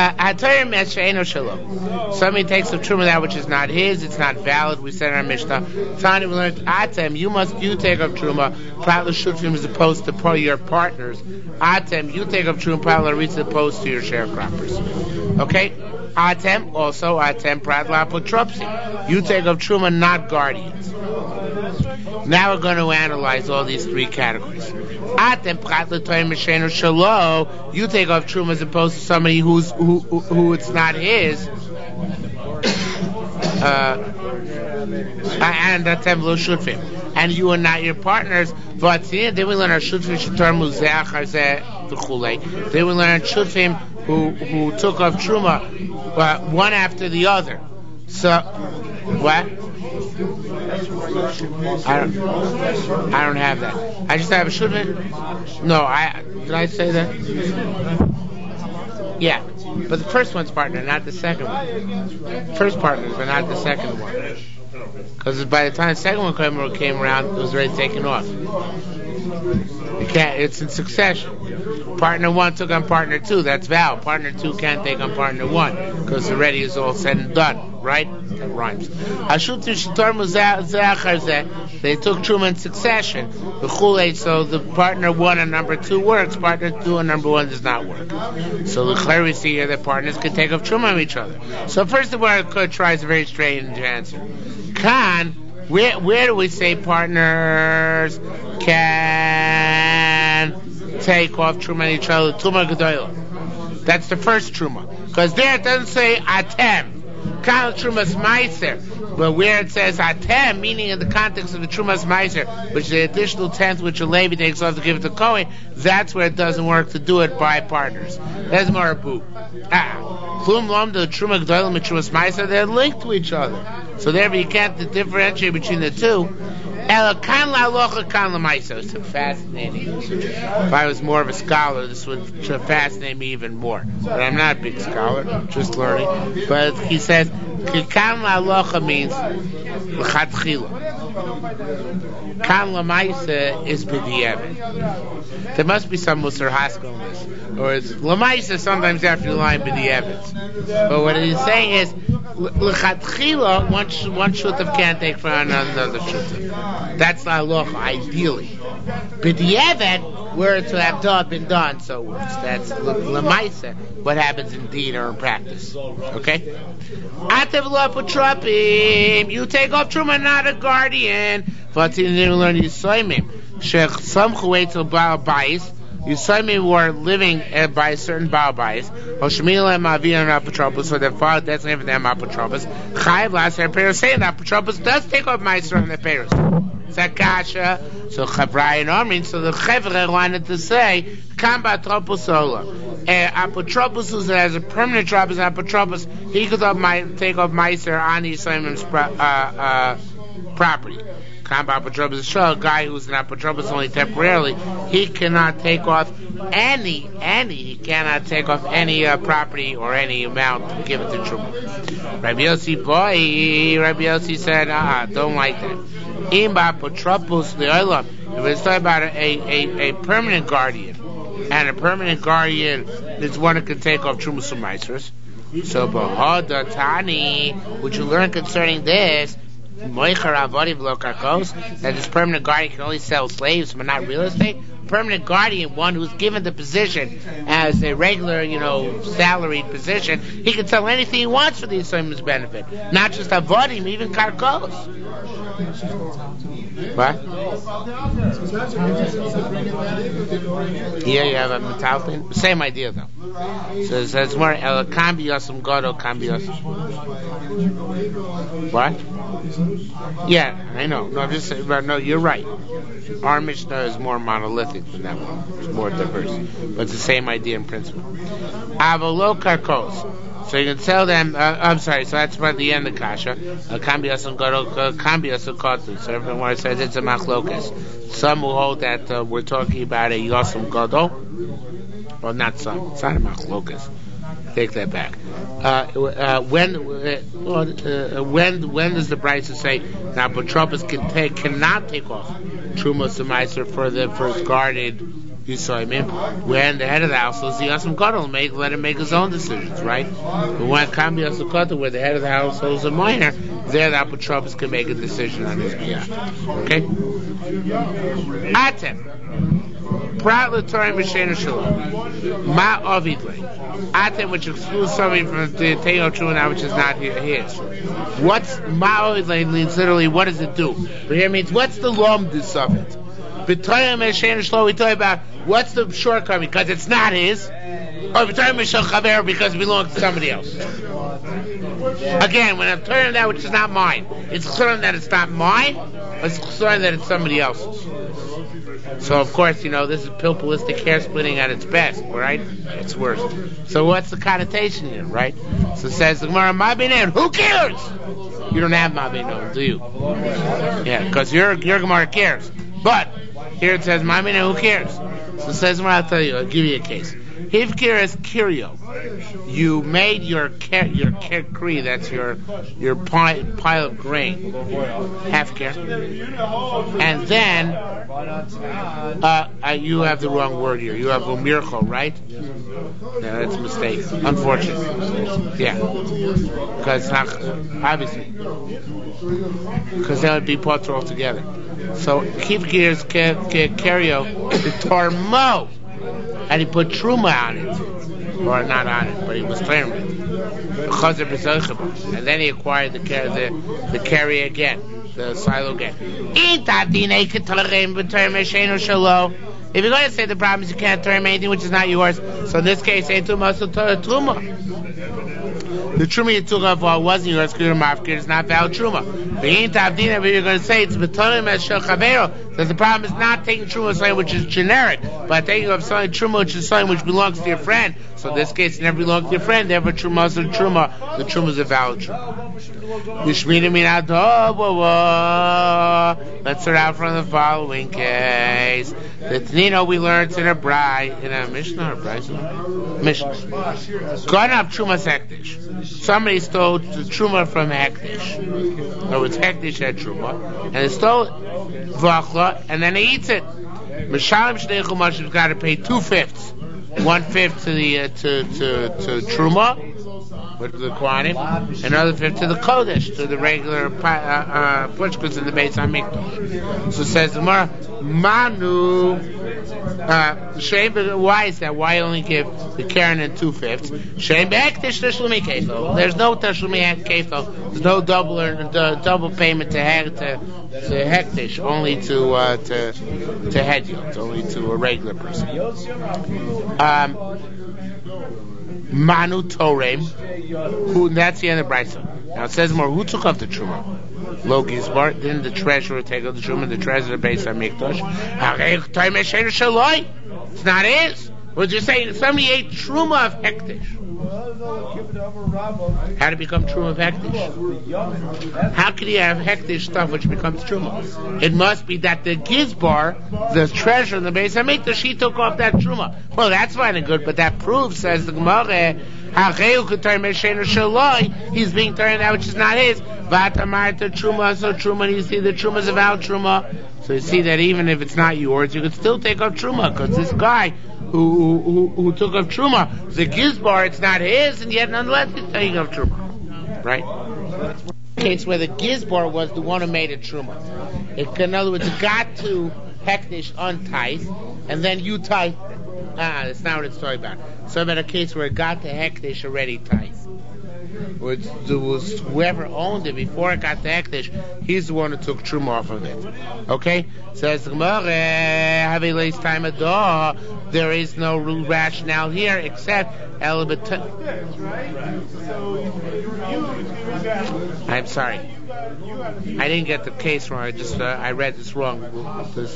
takes the truma that which is not his, it's not valid. We said in our Mishnah, Tani, we learned Atem, you must you take up truma, Pratla Shutfim as opposed to your partners. Atem, you take up truma, Pratla Ritz as opposed to your sharecroppers. Okay? Atem, also Atem, Pratla Apotropsi. You take up truma, not guardians. Now we're going to analyze all these three categories. Atem Pratla Toy Meshenu Shalo, you take off truma as opposed to somebody who's who who, who it's not his. Uh, and Atem Lo Shutfim. And you are not your partners. But then we learn our Shutfim Shatar Muzeach Hazeh T'chulei. Then we learn Shutfim who who took off truma uh, one after the other. So what? I don't, I don't have that. I just have a shouldn't. No, I did I say that? Yeah, but the first one's partner, not the second one. First partner, but not the second one. Because by the time the second one came, came around, it was already taken off. You can't. It's in succession. Partner one took on partner two. That's Val. Partner two can't take on partner one because already is all said and done. right? That rhymes. They took truma in succession. So the partner one and number two works, partner two and number one does not work. So the clear we see here that partners can take off truma on each other. So first of all, I could try is a very strange answer. Can, where where do we say partners can take off truma on each other? Truma gedola. That's the first truma. Because there it doesn't say atem. Kan trumas meiser. But where it says atem, meaning in the context of the trumas meiser, which is the additional tenth which a Levi takes off to give it to Kohen, that's where it doesn't work to do it by partners. That's more a boo. Ah. Plum lom the truma gdolim and trumas meiser, they're linked to each other. So therefore you can't differentiate between the two. Ela kan la locha kan la meiser. It's fascinating. If I was more of a scholar, this would fascinate me even more. But I'm not a big scholar, just learning. But he says, kan la locha means l'chatchila. Kan la meiser is b'di'evet. There must be some Musar Haskell in this. Or it's la meiser sometimes after the line b'di'evet. But what he's saying is, l'chatchila, one, one shutav can't take from another shutav. That's la locha, ideally. B'di'evet, were it to have done, been done, so that's l'maisa, what happens in deed or in practice. Okay? Atev lo apotropim, you take off truma, not a guardian. V'atin didn't learn Yisoimim. Shech samchu etzel Baal Bayis. Yisoimim were living uh, by a certain Baal Bayis. Hoshmila and Mavina and apotropos, so their father designated for them apotropos. Chayiv las their parents saying apotropos does take off meiser from their parents. Zakasha, so Chavrai and Omrin, so the Chevre wanted to say, Kamba Troposola. Apotropos who has a permanent job as an apotropos, he could take off Meiser on Yisrael's uh, uh, property. Kamba apotropos is a guy who's an apotropos only temporarily, he cannot take off any, any, he cannot take off any uh, property or any amount to give it to Truma. Rabbi Yossi, boy, Rabbi Yossi said, ah, don't like that. If it's talking about a, a, a permanent guardian, and a permanent guardian is one who can take off Trumas and Meisers, so Bahadatani, which you learn concerning this, that this permanent guardian can only sell slaves but not real estate. Permanent guardian, one who's given the position as a regular, you know, salaried position, he can sell anything he wants for the Yisrael's benefit, not just avodim, even karkos. What? Here you have a metalton. Same idea though. So, so it's more el cambiosum godo cambiosum. What? Yeah, I know. No, I'm just saying. No, you're right. Our Mishnah is more monolithic than that one. It's more diverse, but it's the same idea in principle. Avolo karkos. So you can tell them. Uh, I'm sorry. So that's by the end of kasha. Cambiosum godo cambiosum kotu. So everyone says it's a machlokas. Some will hold that uh, we're talking about a yosum godo. Well, not some. It's not a machlokas. Take that back. Uh, uh, when uh, uh, when when does the Brisa say now Petropus can take cannot take off Trumos and Meiser for the first guarded Yisraelim? When the head of the household is the Yasam Gadol, make let him make his own decisions, right? But when Kambi Yasam Gadol, where the head of the household is a minor, there the Petropus can make a decision on his behalf. Okay? Atem. Prat l'torim b'shein shalom. Ma ovidle. Atem, which excludes somebody from the Teo Truna, which is not his. What's ma ovidle means literally what does it do? But here means what's the lomdus of it? B'torim b'shein shalom, we talk about what's the shortcoming because it's not his, or b'torim b'shel chaver because it belongs to somebody else. Again, when I'm turning that which is not mine, it's clear that it's not mine, it's clear that it's somebody else's. So of course, you know, this is pilpulistic hair splitting at its best, right? It's worse. So what's the connotation here, right? So it says the Gemara, Mabinon, who cares? You don't have Mabinon, do you? Yeah, because your your Gemara cares. But here it says Mabinon, who cares? So it says, I'll tell you, I'll give you a case. Hivkir is kirio. You made your ke- your kri, that's your your pile, pile of grain, half care, and then Uh, uh, you have the wrong word here. You have umircho, right? No, that's a mistake. Unfortunate. Yeah. Because, obviously. Because that would be potter altogether. So, keep gears, kario, the tormo. And he put truma on it. Or not on it, but he was clearing it. And then he acquired the, the, the carry again. The silo again. If you're going to say the problem is you can't turn anything which is not yours, so in this case, ain't too much to truma. The truma you took off while wasn't yours, because you're mafkir, it's not valid truma. But you're going to say it's betonim as shel chavero, that the problem is not taking truma of something which is generic, but taking of something truma which is something which belongs to your friend. So in this case, it never belongs to your friend. Therefore, truma is a truma. The truma is a valid truma. Let's start out from the following case. The Tanino we learned in a brai, in a Mishnah or Brai? Mishnah. Gone up truma hektish. Somebody stole the truma from hektish. No, it's hektish had truma, and they stole it, vachla, and then he eats it. Mishalim shnei chumashim got to pay two fifths, one fifth to the uh, to to to truma, with the Kohanim, another fifth to the Kodesh, to the regular uh, uh, pushkas in the Beis HaMikdash. So says the Gemara, Manu, uh, Shem, why is that? Why only give the Karen in two fifths? Shem Hektish Tashlumi Kefil. There's no Tashlumi Kefil. There's no double or uh, double payment to hek, to, to Hektish, only to uh, to to Hediot, only to a regular person. Um, Manu Torem, who that's the end of Brisa. Now it says more. Who took off the truma? Lo Gizbar. Didn't the treasurer take off the truma? The treasurer based on Mikdash. It's not his. What you're saying? Somebody ate truma of hektish. How did it become truma of hektish? How could he have hektish stuff which becomes truma? It must be that the Gizbar, the treasurer in the base of Mikdash, he took off that truma. Well, that's fine and good, but that proves, says the Gemara, he's being turned out which is not his. Vatamarta truma, so truma, you see the truma is about truma. So you see that even if it's not yours, you could still take off truma, because this guy who, who who took off truma, the Gizbar, it's not his, and yet nonetheless he's taking off truma. Right? Case where the Gizbar was the one who made a truma. It, in other words, it got to hektish untied, and then you tied. Ah, that's not what it's talking about. So about a case where it got to hektish already tied. Which there was whoever owned it before it got to hektish, he's the one who took truma off of it. Okay? Says the Gemara, have a lace time a door. There is no rationale here except elabit. I'm sorry. I didn't get the case wrong. I just uh, I read this wrong. This,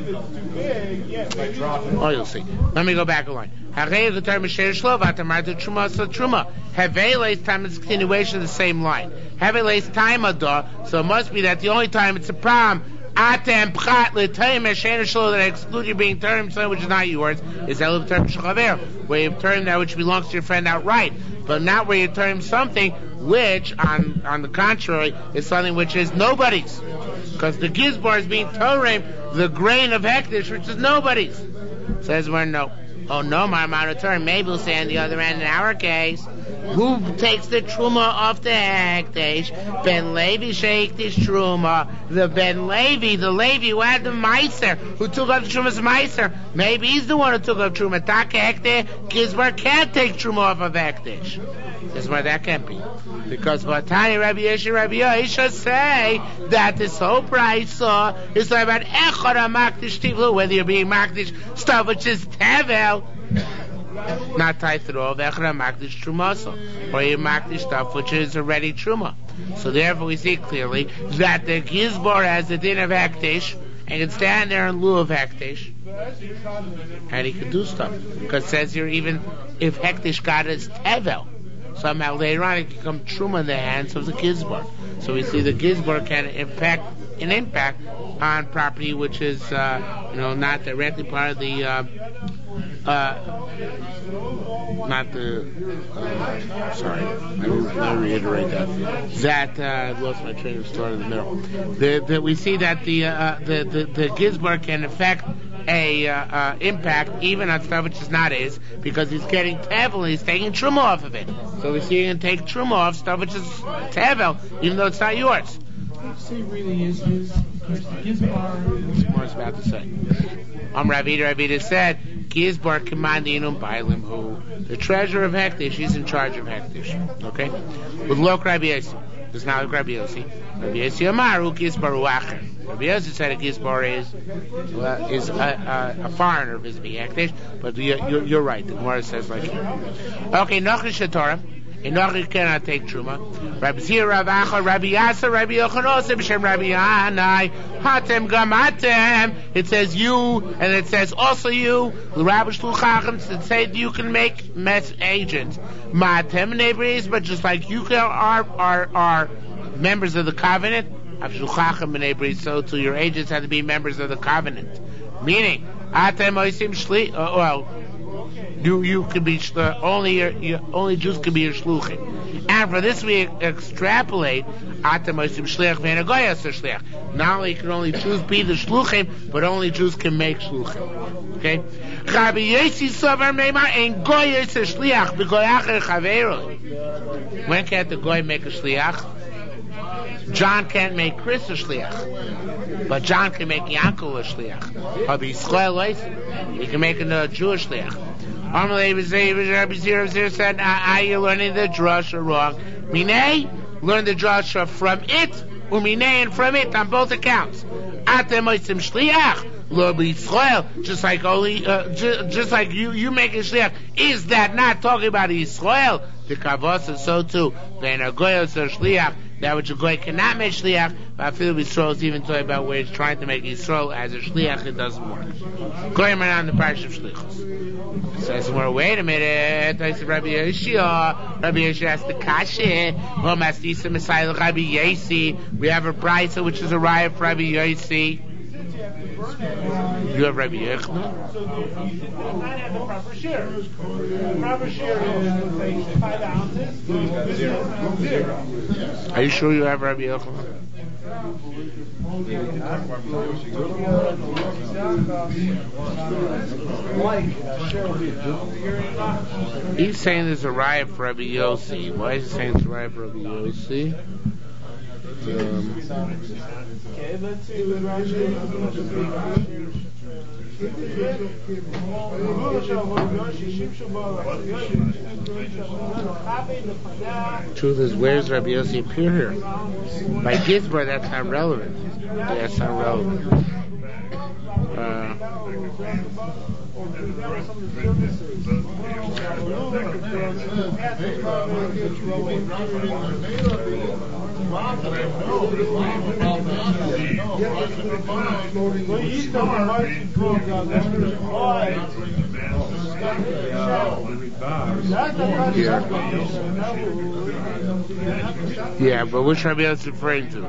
oh, you'll see. Let me go back a line. Haveila's time is continuation of the same line. Haveila's time ador. So it must be that the only time it's a problem. Atem prat l'tayim eshen shlo that exclude you being turned something which is not yours is elav term shachaver, where you turn that which belongs to your friend outright, but not where you turn something which, on on the contrary, is something which is nobody's, because the gizbar is being torem the grain of hektish which is nobody's. Says we're no. Oh no, my amount of turn. Maybe we'll say on the other end in our case, who takes the truma off the hektish? Ben Levi shake this truma. The Ben Levi, the Levi who had the meiser, who took up the truma's meiser. Maybe he's the one who took up truma. Taka hektish, Gizbar can't take truma off of hektish. That's why that can't be. Because Vatani Rabbi Yeshua Rabbi Yosha say that this whole price uh, is like about Echad HaMakdish Tivlu, whether you're being Makdish stuff which is Tevel, not Taith at all, Echad HaMakdish Trumasa, or you're Makdish stuff which is already Truma. So therefore we see clearly that the Gizbar has the din of Hektish, and can stand there in lieu of Hektish, and he can do stuff. Because it says here, even if Hektish got his Tevel, somehow later on it can become truma in the hands of the gizbar. So we see the gizbar can impact an impact on property which is uh, you know not directly part of the uh, uh, not the uh, sorry I didn't let me reiterate that that uh, I lost my train of thought in the middle. The, the, we see that the uh, the the, the gizbar can affect a uh, uh, impact even on stuff which is not his, because he's getting tevel and he's taking truma off of it. So we see he can take truma off stuff which is tevel even though it's not yours. Say really is his because the gizbar. What I was about to say. Um, Ravida Ravida said, Gizbar Kamandinum Bailim, who the treasurer of Hektish, he's in charge of Hektish. Okay? With Lok Rabbi Yossi. It's not like Rabbi Yossi. Rabbi Yossi Amaru Gizbar Uacher. Rabbi Yossi said a Gizbar is uh, is a, a, a foreigner visiting Hektish, but you, you're, you're right. The Gemara says like here. Okay, Nochish Torah. Enoch cannot take truma. Rabbi Zira, Rabbi Acha, Rabbi Yasa, Rabbi Yochanosim, Shem Rabbi Yanai, Hatem Gamatem. It says you, and it says also you. The Rabbi Shluchachim, it says you can make mess agents. Matem neighbors, but just like you can, are are are members of the covenant. Shluchachim and neighbors, so too your agents have to be members of the covenant. Meaning, Hatem Oisim Shli. Well. You you can be uh, only your, your only Jews can be your shluchim, and for this we extrapolate. Not only can only Jews be the shluchim, but only Jews can make shluchim. Okay. Rabbi Yossi Sover Meimar and goy is a shliach b'goyacher chaveiro. When can't the goy make a shliach? John can't make Chris a shliach, but John can make Yankov a shliach. Rabbi Yisrael, he can make a Jewish shliach. Rabbi Zira said, "Are you learning the drasha wrong? Minei, learn the drasha from it, uminei, and from it on both accounts. Atem oisim shliach, lo b'Yisrael, just like only, uh, ju- just like you, you make a shliach. Is that not talking about Yisrael? The kavos is so too. Ben agoyos or shliach." That which a goy cannot make shliach, but I feel Yisrael is even talking about where it's trying to make Yisrael as a shliach, it doesn't work. Goyim are on the parish of shlichus. Says more. Wait a minute. I said Rabbi Yoshia. Rabbi Yoshia asked the kasha. Well, Mastisa Messiah Rabbi Yossi. We have a brisa which is a riot for Rabbi Yossi. You have Rabbi Yochanan? So you did not have the proper share. The proper share is say five ounces. Zero. Are you sure you have Rabbi Yochanan? He's saying there's a riot for Rabbi Yossi. Why is he saying it's a riot for Rabbi Yossi? Um, Okay, let's see what truth is, where's Rabbi Yossi appear here? By Gizbar, that's not relevant. That's not relevant. Uh, yeah. yeah, but which Rabbi Yossi is referring to?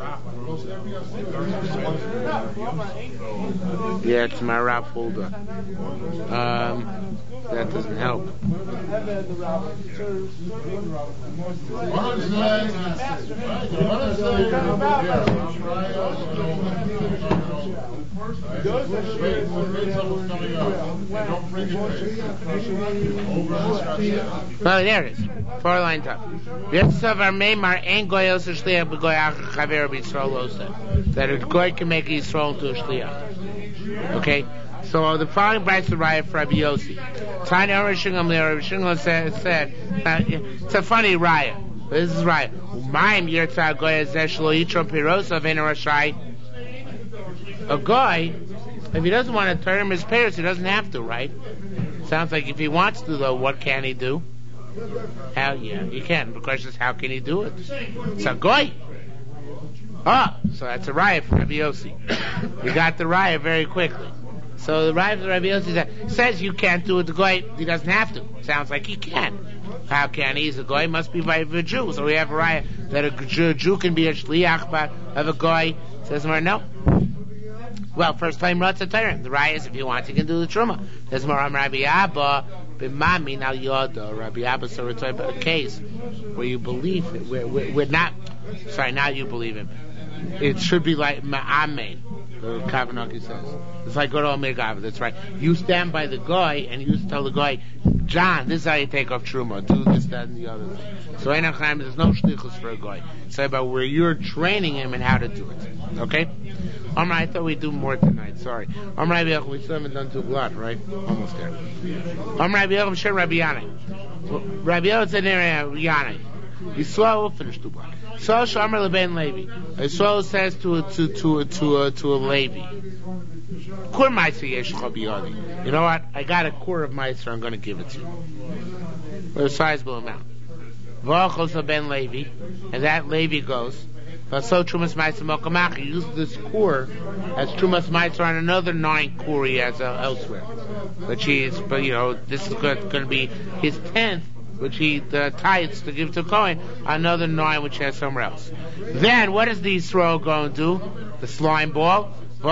Yeah, it's my rap folder. Um, that doesn't help. Well, there it is. Four lines up. That a goy can make Yisrael into a shliach. Okay? So the following brings the riot for Rabbi Yossi. Tanya Rabbi Shingam said, said uh, it's a funny riot. This is riot. A guy, if he doesn't want to turn his parents, he doesn't have to, right? Sounds like if he wants to, though, what can he do? Hell yeah, he can. The question is, how can he do it? It's a guy. Ah, so that's a riot for Rabbi Yossi. We got the riot very quickly. So the riot for Rabbi Yossi says you can't do it. The guy, he doesn't have to. Sounds like he can. How can he? He's a guy, must be by a Jew. So we have a raya that a Jew, Jew can be a shliach, but of a guy. Says more no. Well, first time Ratzah Torah. The raya is if you want, you can do the truma. Says more on Rabbi Abba, b'mami now yoda. Rabbi Abba, so we're talking about a case where you believe it. We're, we're, we're not. Sorry, now you believe him. It should be like ma'amein. The Kavanaki says. It's like go to Omega. That's right. You stand by the guy and you tell the guy, John, this is how you take off truma. Do this, that, and the other thing. So Einachim, there's no shlichus for a guy. It's about where you're training him and how to do it. Okay? Amra, I thought we'd do more tonight. Sorry. Amra, we still haven't done too lot, right? Almost there. Amra, Rabbi Shem, Rabbi Yanai. Rabbi Yanai said, Yanai. Yisrael will finish two blocks. So Shomer Leben Levi. Yisrael says to a, to to a, to a, to a Levi. Kur Meiser Yesh Chabiyadi. You know what? I got a core of Meiser. I'm going to give it to you. For a sizable amount. V'achos Leben Levi, and that Levi goes. So Trumas Meiser Mokamach. He uses this core as Trumas Meiser on another nine core he has uh, elsewhere. Which he's, but you know, this is going to be his tenth. Which he uh, tithes to give to Cohen, another nine which has somewhere else. Then, what is the Yisrael going to do? The slime ball. He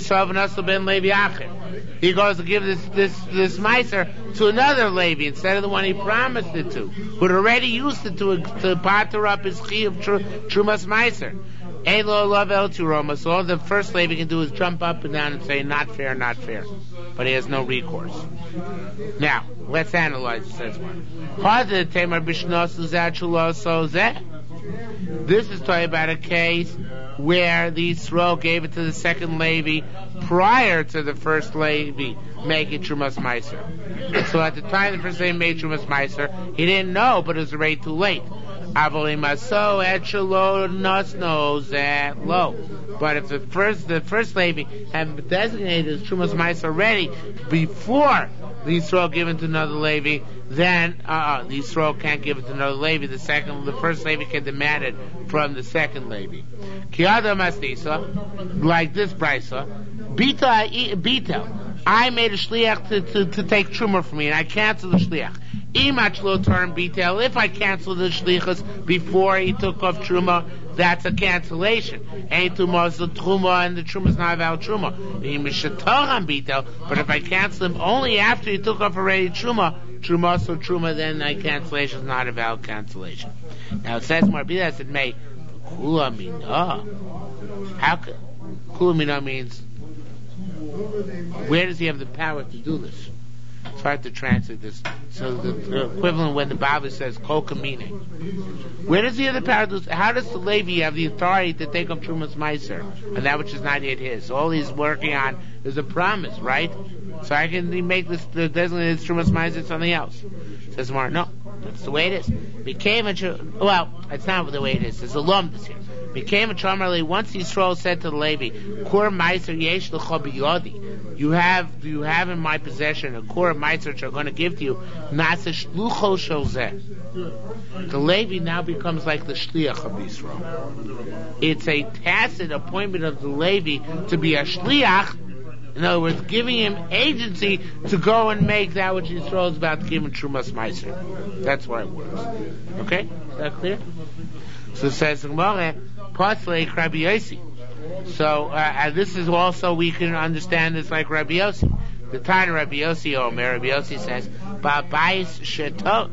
goes to give this this this meiser to another Levi instead of the one he promised it to, who'd already used it to to pater up his chi of tr- Trumas meiser. So all the first Levi can do is jump up and down and say, not fair, not fair. But he has no recourse. Now, let's analyze it, says one. This is talking about a case where the Yisrael gave it to the second Levi prior to the first Levi making Trumas Meiser. So at the time the first Levi made Trumas Meiser, he didn't know, but it was already too late. But if the first the first Levi had designated as Trumas Meiser already before the Yisrael given to another Levi, then uh, the Yisrael can't give it to another Levi. The second, the first Levi can demand it from the second Levi. Kiada Mastisa, like this brisa, Bita Bita. I made a shliach to, to, to take truma from me, and I canceled the shliach. Imach lo term Bita. If I canceled the shlichus before he took off truma, that's a cancellation. Ain't too much the truma, and the truma is not about truma. But if I cancel him only after he took off already truma, truma so truma, then that cancellation is not a valid cancellation. Now it says more. Bita said, "May kula mina." How could kula mina means? Where does he have the power to do this? It's hard to translate this. So the, the equivalent when the Bible says kol kamine. Where does he have the power to do this? How does the Levi have the authority to take up Trumas Meiser and that which is not yet his? All he's working on is a promise, right? So I can make this the designated Trumas Meiser something else. Says Mark, no, that's the way it is. Became a well, it's not the way it is. There's a lump this here. Became a Chomerly. Once Yisrael said to the Levi, "Kur Meiser yesh l'cha biyodi." You have, you have in my possession a core of meiser which I'm going to give to you. Nasa shlucho shelzeh. The Levi now becomes like the shliach of Yisrael. It's a tacit appointment of the Levi to be a shliach. In other words, giving him agency to go and make that which Yisrael is about to give him Trumas Meiser. That's why it works. Okay? Is that clear? So it says, Pasle Rabbi Yossi. So, uh, and this is also, we can understand this like Rabbi Yossi. The time of Rabbi Yossi, Omer, Rabbi Yossi says, Ba'bayis shetot.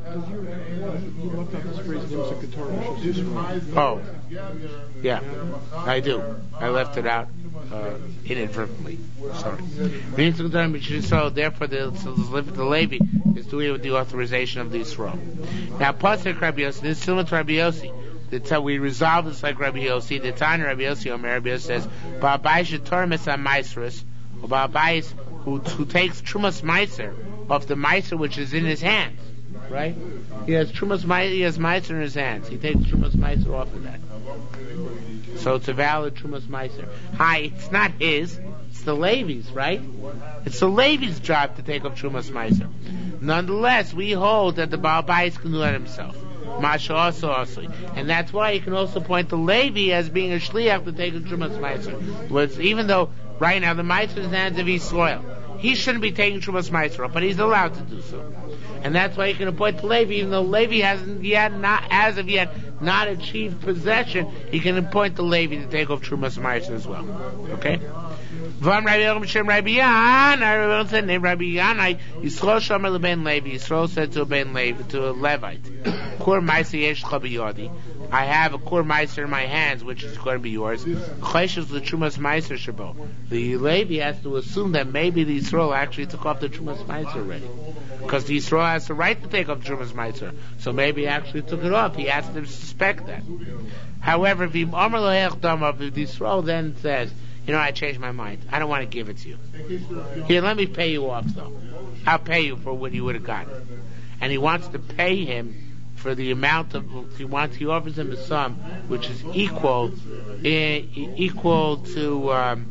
Oh, yeah, I do. I left it out uh, inadvertently. Sorry. So, therefore, the, the Levi is doing it with the authorization of the Yisrael. Now, Pasle Rabbi Yossi, this is similar to Rabbi Yossi. That's how we resolve this like Rabbi Yossi. The Tanya Rabbi Yossi, Omer Rabbi Yossi says, Ba'abayis shetormes ha-meisrus, or Ba'abayis who who takes Trumas Meiser of the Meiser which is in his hands, right? He has Trumas Meiser, he has Meiser in his hands. He takes Trumas Meiser off of that. So it's a valid Trumas Meiser. Hi, it's not his, it's the Levi's, right? It's the Levi's job to take off Trumas Meiser. Nonetheless, we hold that the Ba'abayis can do that himself. Masha also also. And that's why you can also point to Levi as being a shliach to take a Trumas Meiser. Even though right now the Meiser is in the hands of Yisrael. he shouldn't be taking Trumas Meiser, but he's allowed to do so. And that's why he can appoint to Levi, even though Levi hasn't yet, not as of yet, not achieved possession, he can appoint the Levi to take off Trumas Meiser as well. Okay? Vam Rabbi Yochanan Shem Rabbi Yan, Rabbi said, named Rabbi Yan, Yisrael Shomer LeBen Levi, Yisrael said to a Ben Levi, to a Levite, Kur Meiser Yesh Cha B'Yodi, I have a Kur Meiser in my hands, which is going to be yours. Cheshes the Trumas Meiser Shabo. The Levi has to assume that maybe the Yisrael actually took off the Trumas Meiser already. Because the Yisrael has the right to take off Trumas Meiser. So maybe he actually took it off. He has to suspect that. However, if the Yisrael then says, you know, I changed my mind. I don't want to give it to you. Here, let me pay you off, though. I'll pay you for what you would have gotten. And he wants to pay him for the amount of, he wants, he offers him a sum which is equal, eh, equal to, um,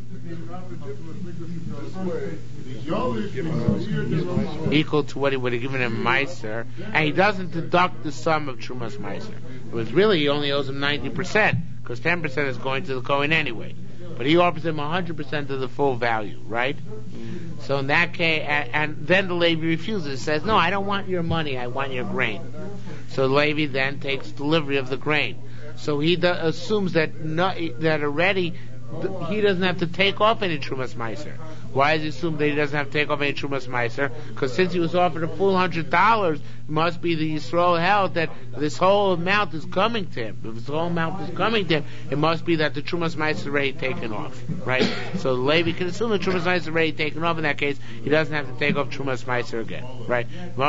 equal to what he would have given him Meiser, and he doesn't deduct the sum of Trumas Meiser. It was really, he only owes him ninety percent, because ten percent is going to the Kohen anyway. But he offers him one hundred percent of the full value, right? Mm-hmm. So in that case, and, and then the Levi refuses, says, no, I don't want your money, I want your grain. So the Levi then takes delivery of the grain. So he do, assumes that no, that already he doesn't have to take off any Trumas Meiser. Why does he assume that he doesn't have to take off any Trumas Meiser? Because since he was offered a full hundred dollars, it must be the Yisrael held that this whole amount is coming to him. If this whole amount is coming to him, it must be that the Trumas Meiser is already taken off, right? So the Levi can assume the Trumas Meiser is already taken off. In that case, he doesn't have to take off Trumas Meiser again, right?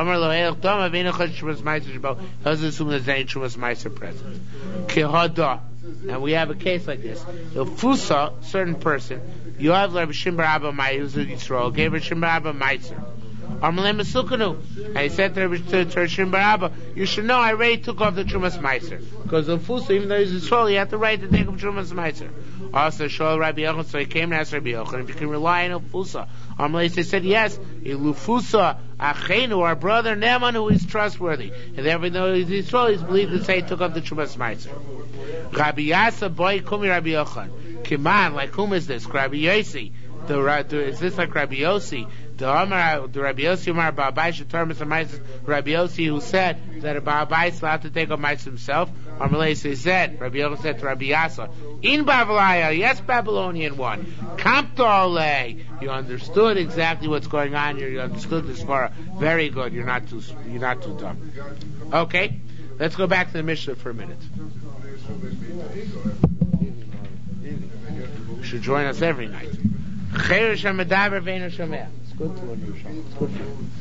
He doesn't assume there's any Trumas Meiser present. Kehada. And we have a case like this. The Fusa, certain person, you have Rabbi Shimbar Abba Mai, who's in Yisrael, gave Rabbi Shimbar Abba Meiser. Armalem Mesukanu. And he said to Rabbi Shimbar Abba, you should know I already took off the Trumas Meiser. Because the Fusa, even though he's Yisrael, he had the right to take off Trumas Meiser. Also, Shoal Rabbi Yochanan, so he came and asked Rabbi Yochanan, if you can rely on Fusa. Armalem said, yes, Ilufusa, Achenu, our brother Neman, who is trustworthy. And therefore, though he's Yisrael, he's believed to say he took off the Trumas Meiser. Rabbi Yasa, boy, Kumi Rabbi Yochanan. Kiman, like whom is this? Rabbi Yossi. The, the, is this like Rabbi Yossi? The Amar, the Rabbi Yossi, Amar Ba'abai, Shetarmas Amaisis, Rabbi Yossi, who said that a Ba'abai is allowed to take a mice himself. Amalei said, Rabbi Yochanan said to Rabbi Yasa, in Babilaya, yes, Babylonian one. Kamptole. You understood exactly what's going on here. You understood this far. Very good. You're not too, you're not too dumb. Okay, let's go back to the Mishnah for a minute. You should join us every night. It's good to when you show. It's good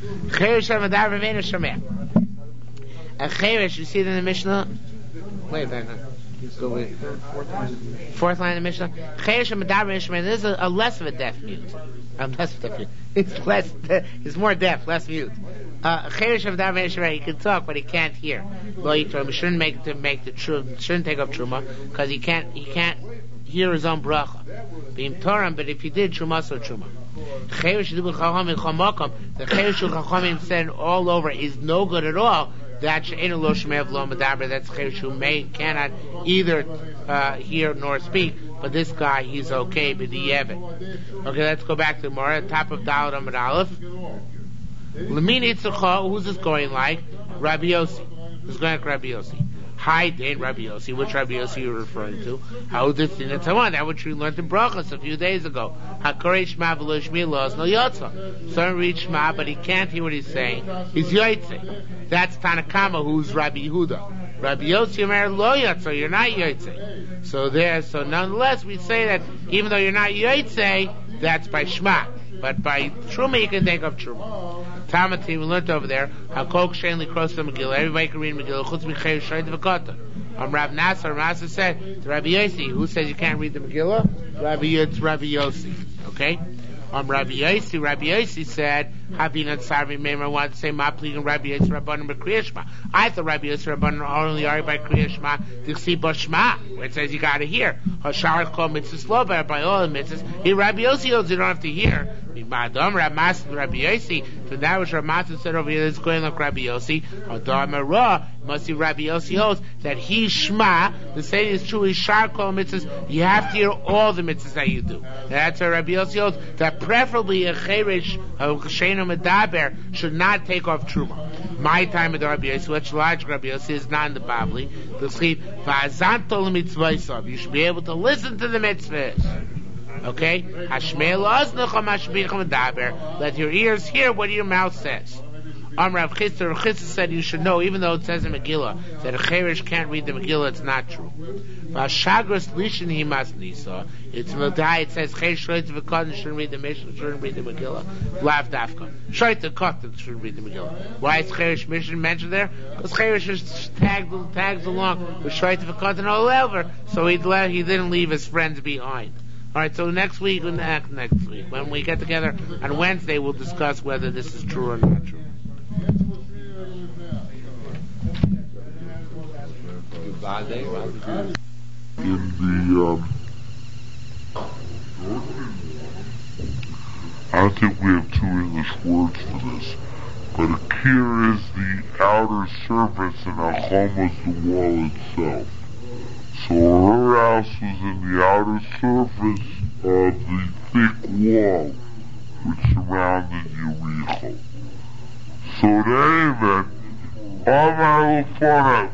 for you. A cheresh, you see it in the Mishnah? Wait a minute. Go wait. Fourth line of the Mishnah. Cheresh and Medaber Ishmael. This is a, a less of a deaf mute. I'm less of a deaf mute. It's less. It's more deaf, less mute. Cheresh and Medaber Ishmael. He can talk, but he can't hear. Lo Yitrom. He shouldn't make to make the truma. Shouldn't take up truma because he can't. He can't hear his own bracha. Being Torah, but if he did truma, so truma. Cheresh Dibul Chachamim Chamakam. The Cheresh Chachamim said all over is no good at all. That's in a lo shmei lo medaber. That's cheresh who may cannot either uh, hear nor speak. But this guy, he's okay. B'di'evet. Okay, let's go back to the Gemara. Top of Daled Amud Aleph. Lemin Itzacha. Who's this going like? Rabbi Yossi. Who's going like Rabbi Yossi? Hi, Dane Rabbi Yossi. Which Rabbi Yossi are you referring to? How did it Tawan? That which we learned in Brachos a few days ago. Hakorei Shema v'lo Shmi los no yotza. Son reads Shema, but he can't hear what he's saying. He's yotze. That's Tanakama, who's Rabbi Yehuda. Rabbi Yossi Omer lo yotza. You're not yotze. So there. So nonetheless, we say that even though you're not yotze, that's by Shema. But by Truma, you can take up Truma. Tamati, we learned over there, how Kok Shenli crossed the Megillah. Everybody can read Megillah. Chutz Michael Shayt V'Kata. Um, Rav Nasser, Rav Nasser said to Rabbi Yossi, who says you can't read the Megillah? Rabbi Yitz, Rabbi Yossi. Okay? Um, Rabbi Yossi, Rabbi Yossi said, Habinat Sarvi Meimer wanted to say, Mapli and Rabbi Yossi Rabbanim B'Kriyashma. I thought Rabbi Yossi Rabbanim are only are by Kriyashma, Dixi B'Shma, where it says you gotta hear. Hashar Kol Mitzvahs Lo, by all the mitzvahs. Here, Rabbi Yossi holds you don't have to hear. Madam Ramas Rabbi Yossi, so that was Ramas said over here, this is going like Rabbi Yossi. Adam Ra must be Rabbi Yossi holds that he Shema, the saying is true, he Shar Kol mitzvahs, you have to hear all the mitzvahs that you do. And that's why Rabbi Yossi holds that preferably a Cheresh, a Shenu Medaber, should not take off Truma. My time with Rabbi Yossi, which large Rabbi Yossi is not in the Babli, the Schip, Va'azanto l'mitzvahs, you should be able to listen to the mitzvahs. Okay? Let your ears hear what your mouth says. Um, Rav Chisda, Rav Chisda said you should know, even though it says in Megillah that a Cheresh can't read the Megillah, it's not true. V'ashagros lishin himas nisa. It's Mildai, it says Cheresh shloit v'koden shouldn't read the Mishnah, shouldn't read the Megillah. Lav dafka. Shloit v'koden shouldn't read the Megillah. Why is Cheresh Mishnah mentioned there? Because Cheresh is tagged, tags along with Shloit v'koden all over, so he he didn't leave his friends behind. Alright, so next week, next week, when we get together on Wednesday, we'll discuss whether this is true or not true. In the, um, I don't think we have two English words for this, but a kier is the outer surface and a choma is the wall itself. So her house was in the outer surface of the thick wall which surrounded Yericho. So in any event, Amar Lefanav,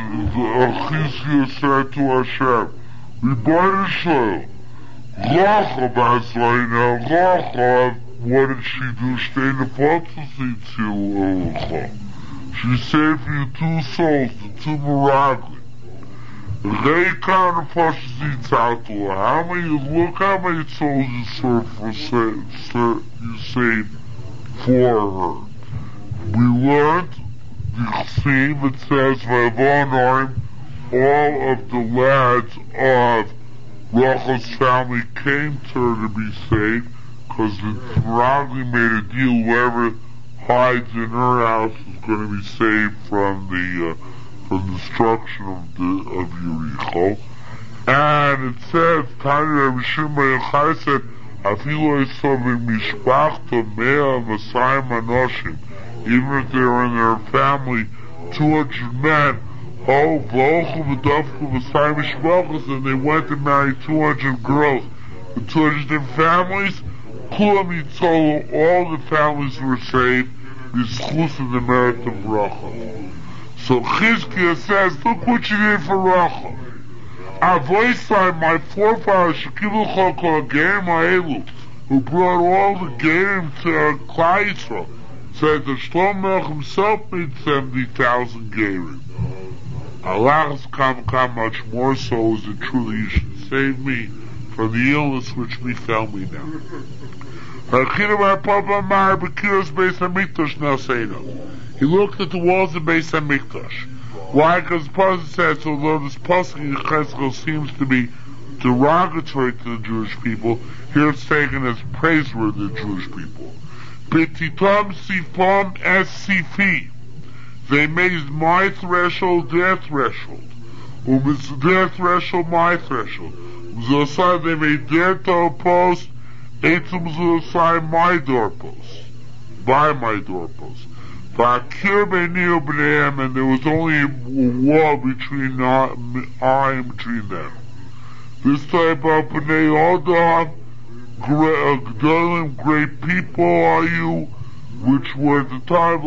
as Achizkiah said to Hashem, Ribono Shel Olam, Rachav Azleina, Rachav, what did she do? Stay Nefatzos Yitzil She saved you two souls, the two Meraglim. They kind of pushes each out to her. How many, look how many souls you serve for, ser, you saved for her. We learned, the theme, it says, Vayvonorim, all of the lads of Rachel's family came to her to be saved, because the Meraglim made a deal, whoever hides in her house is going to be saved from the, uh, from the destruction of the of Yericho. And it says, Tanya Rabbi Shimon Yochai said, Afilo Yisovim Mishpachta Mea Masayim Anoshim, even if they were in their family, two hundred men, oh, V'ochu V'dovchu Masayim Mishpachas, and they went and married two hundred girls, the two hundred different families, Kulam Yitzolu, all the families were saved, the exclusive the merit of Rachel. So Chizkiah says, look what you did for Rachel. Avoisai, my forefathers, Shekibul Chokol Gerim Ha'elu, who brought all the Gerim to Klal Yisrael, said that Shlomo Melech himself made seventy thousand Gerim. Allah has come, come much more so is it truly you should save me from the illness which befell me now. He looked at the walls of Beis HaMikdash. Why? Because the Pasuk says, although this Pasuk in Cheskel seems to be derogatory to the Jewish people, here it's taken as praiseworthy to the Jewish people. Betitam sifam es sifi. They made my threshold their threshold. Their threshold my threshold. They made their doorpost, Eitzum my doorpost. By my doorpost. And there was only a wall between I and between them. This type of Bnei Adam, great, great people are you, which were at the time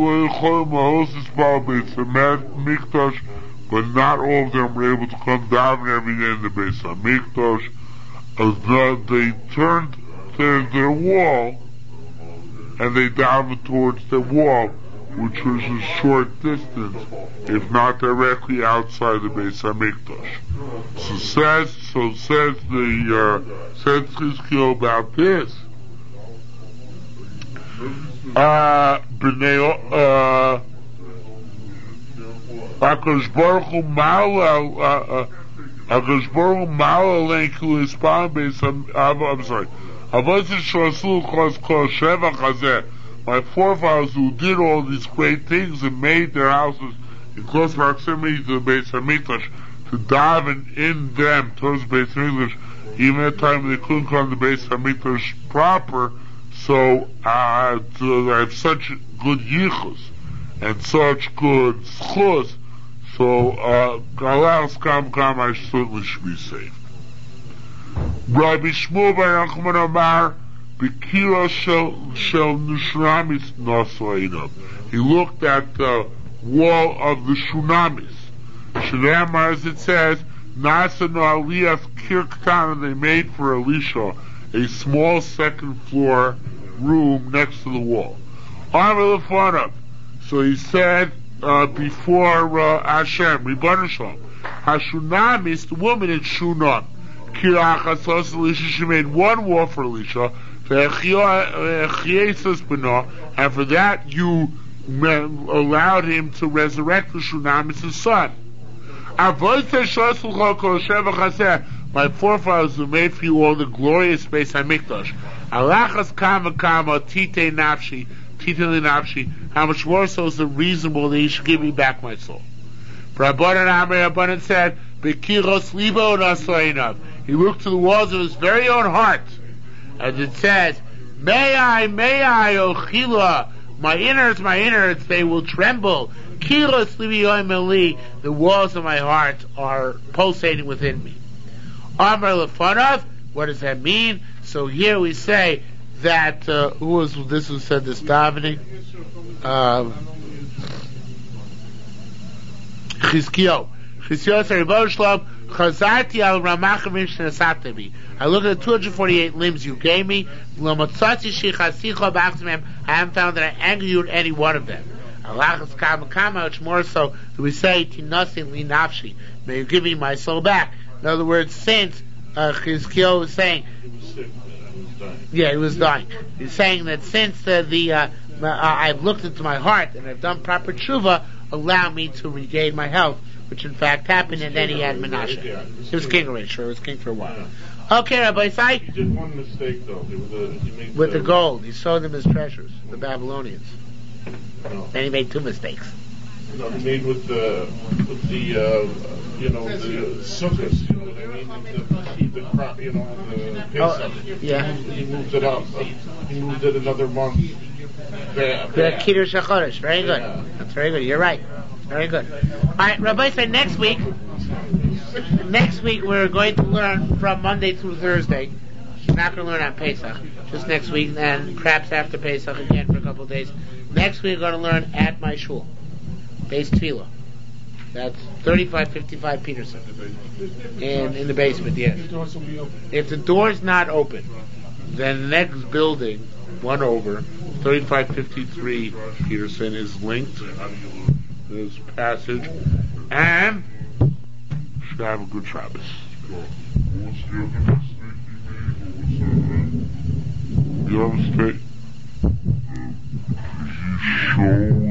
Mikdash, but not all of them were able to come down every day in the Beis HaMikdash, as they turned to their wall, and they dived towards the wall, which was a short distance, if not directly outside the Beis HaMikdash. So says, so says the, uh, says Chizkiah about this. Uh, B'nei, uh, HaKadosh Baruch Hu Ma'al, uh, HaKadosh Baruch Hu Ma'al Aleinu Hispan Beis HaMikdash, I'm sorry, Avos Yisrael Chos Kol Sheva Chazeh. My forefathers who did all these great things and made their houses in close proximity to the Beis HaMikdash, to daven in them towards the Beis HaMikdash, even at the time they couldn't come to the Beis HaMikdash proper, So, uh, to, I have such good yichus and such good schus, so, uh, Galas Kam Kam, I certainly should be saved. Rabbi Shmuel Bar Yochanan Amar, B'kira shel shel Nishramis Nasainav. He looked at the wall of the Shunamis. Shnamar, as it says, Nasa no Aliyah Kirktan, they made for Elisha a small second floor room next to the wall. Amar Lefanov. So he said uh, before uh, Hashem, Ribbon Shalom, Hashunamis, the woman in Shunam, Kirachas Elisha, she made one wall for Elisha, and for that you allowed him to resurrect the Shunamis, his son. My forefathers who made for you all the glorious space HaMikdash. Alachas kama kama tite nafshi, tite li nafshi. How much more so is it reasonable that you should give me back my soul? Rabbanan Amri Rabbanan said, Bekiros libo nasoinav. He looked to the walls of his very own heart. As it says, May I, may I, O Chila, my innards, my innards, they will tremble. Kilos libi, the walls of my heart are pulsating within me. Amar Lefanov, what does that mean? So here we say that, uh, who was this who said this davening? Um, Chizkiyo. Chizkiyo said, Rebbe Shalom, Chazarti al Ramachim Shnesatevi. I look at the two hundred forty-eight limbs you gave me. I haven't found that I angered you at any one of them. Alachas kama kama, which more so do we say, Tinasin li nafshi. May you give me my soul back. In other words, since uh, Chizkiyo was saying, yeah, he was dying. He's saying that since uh, the uh, uh, I've looked into my heart and I've done proper tshuva, allow me to regain my health, which in fact happened, and then he had Menashe. He was king already, sure, he was king for a while. Okay, Rabbi Isai. He did one mistake though. It was a, he made with the, the gold, he sold them his treasures, the Babylonians. No. Then he made two mistakes. No, he made with the with the uh, you know the sukkahs. You know what I mean? The, the crop, you know, the Pesach. Oh, yeah. He moved it up. He moved it another month. The Kiddush HaChodesh. Very good. Yeah. That's very good. You're right. Very good. All right, Rabbi said next week. Next week we're going to learn from Monday through Thursday. We're not going to learn on Pesach. Just next week, and perhaps after Pesach again for a couple of days. Next week we're going to learn at my shul. Base Tefillah. That's thirty-five fifty-five Peterson. In, in the basement, yes. If the door's not open, then the next building, one over, thirty-five fifty-three Peterson, is linked to this passage, and should have a good Shabbos. The other mistake? He showed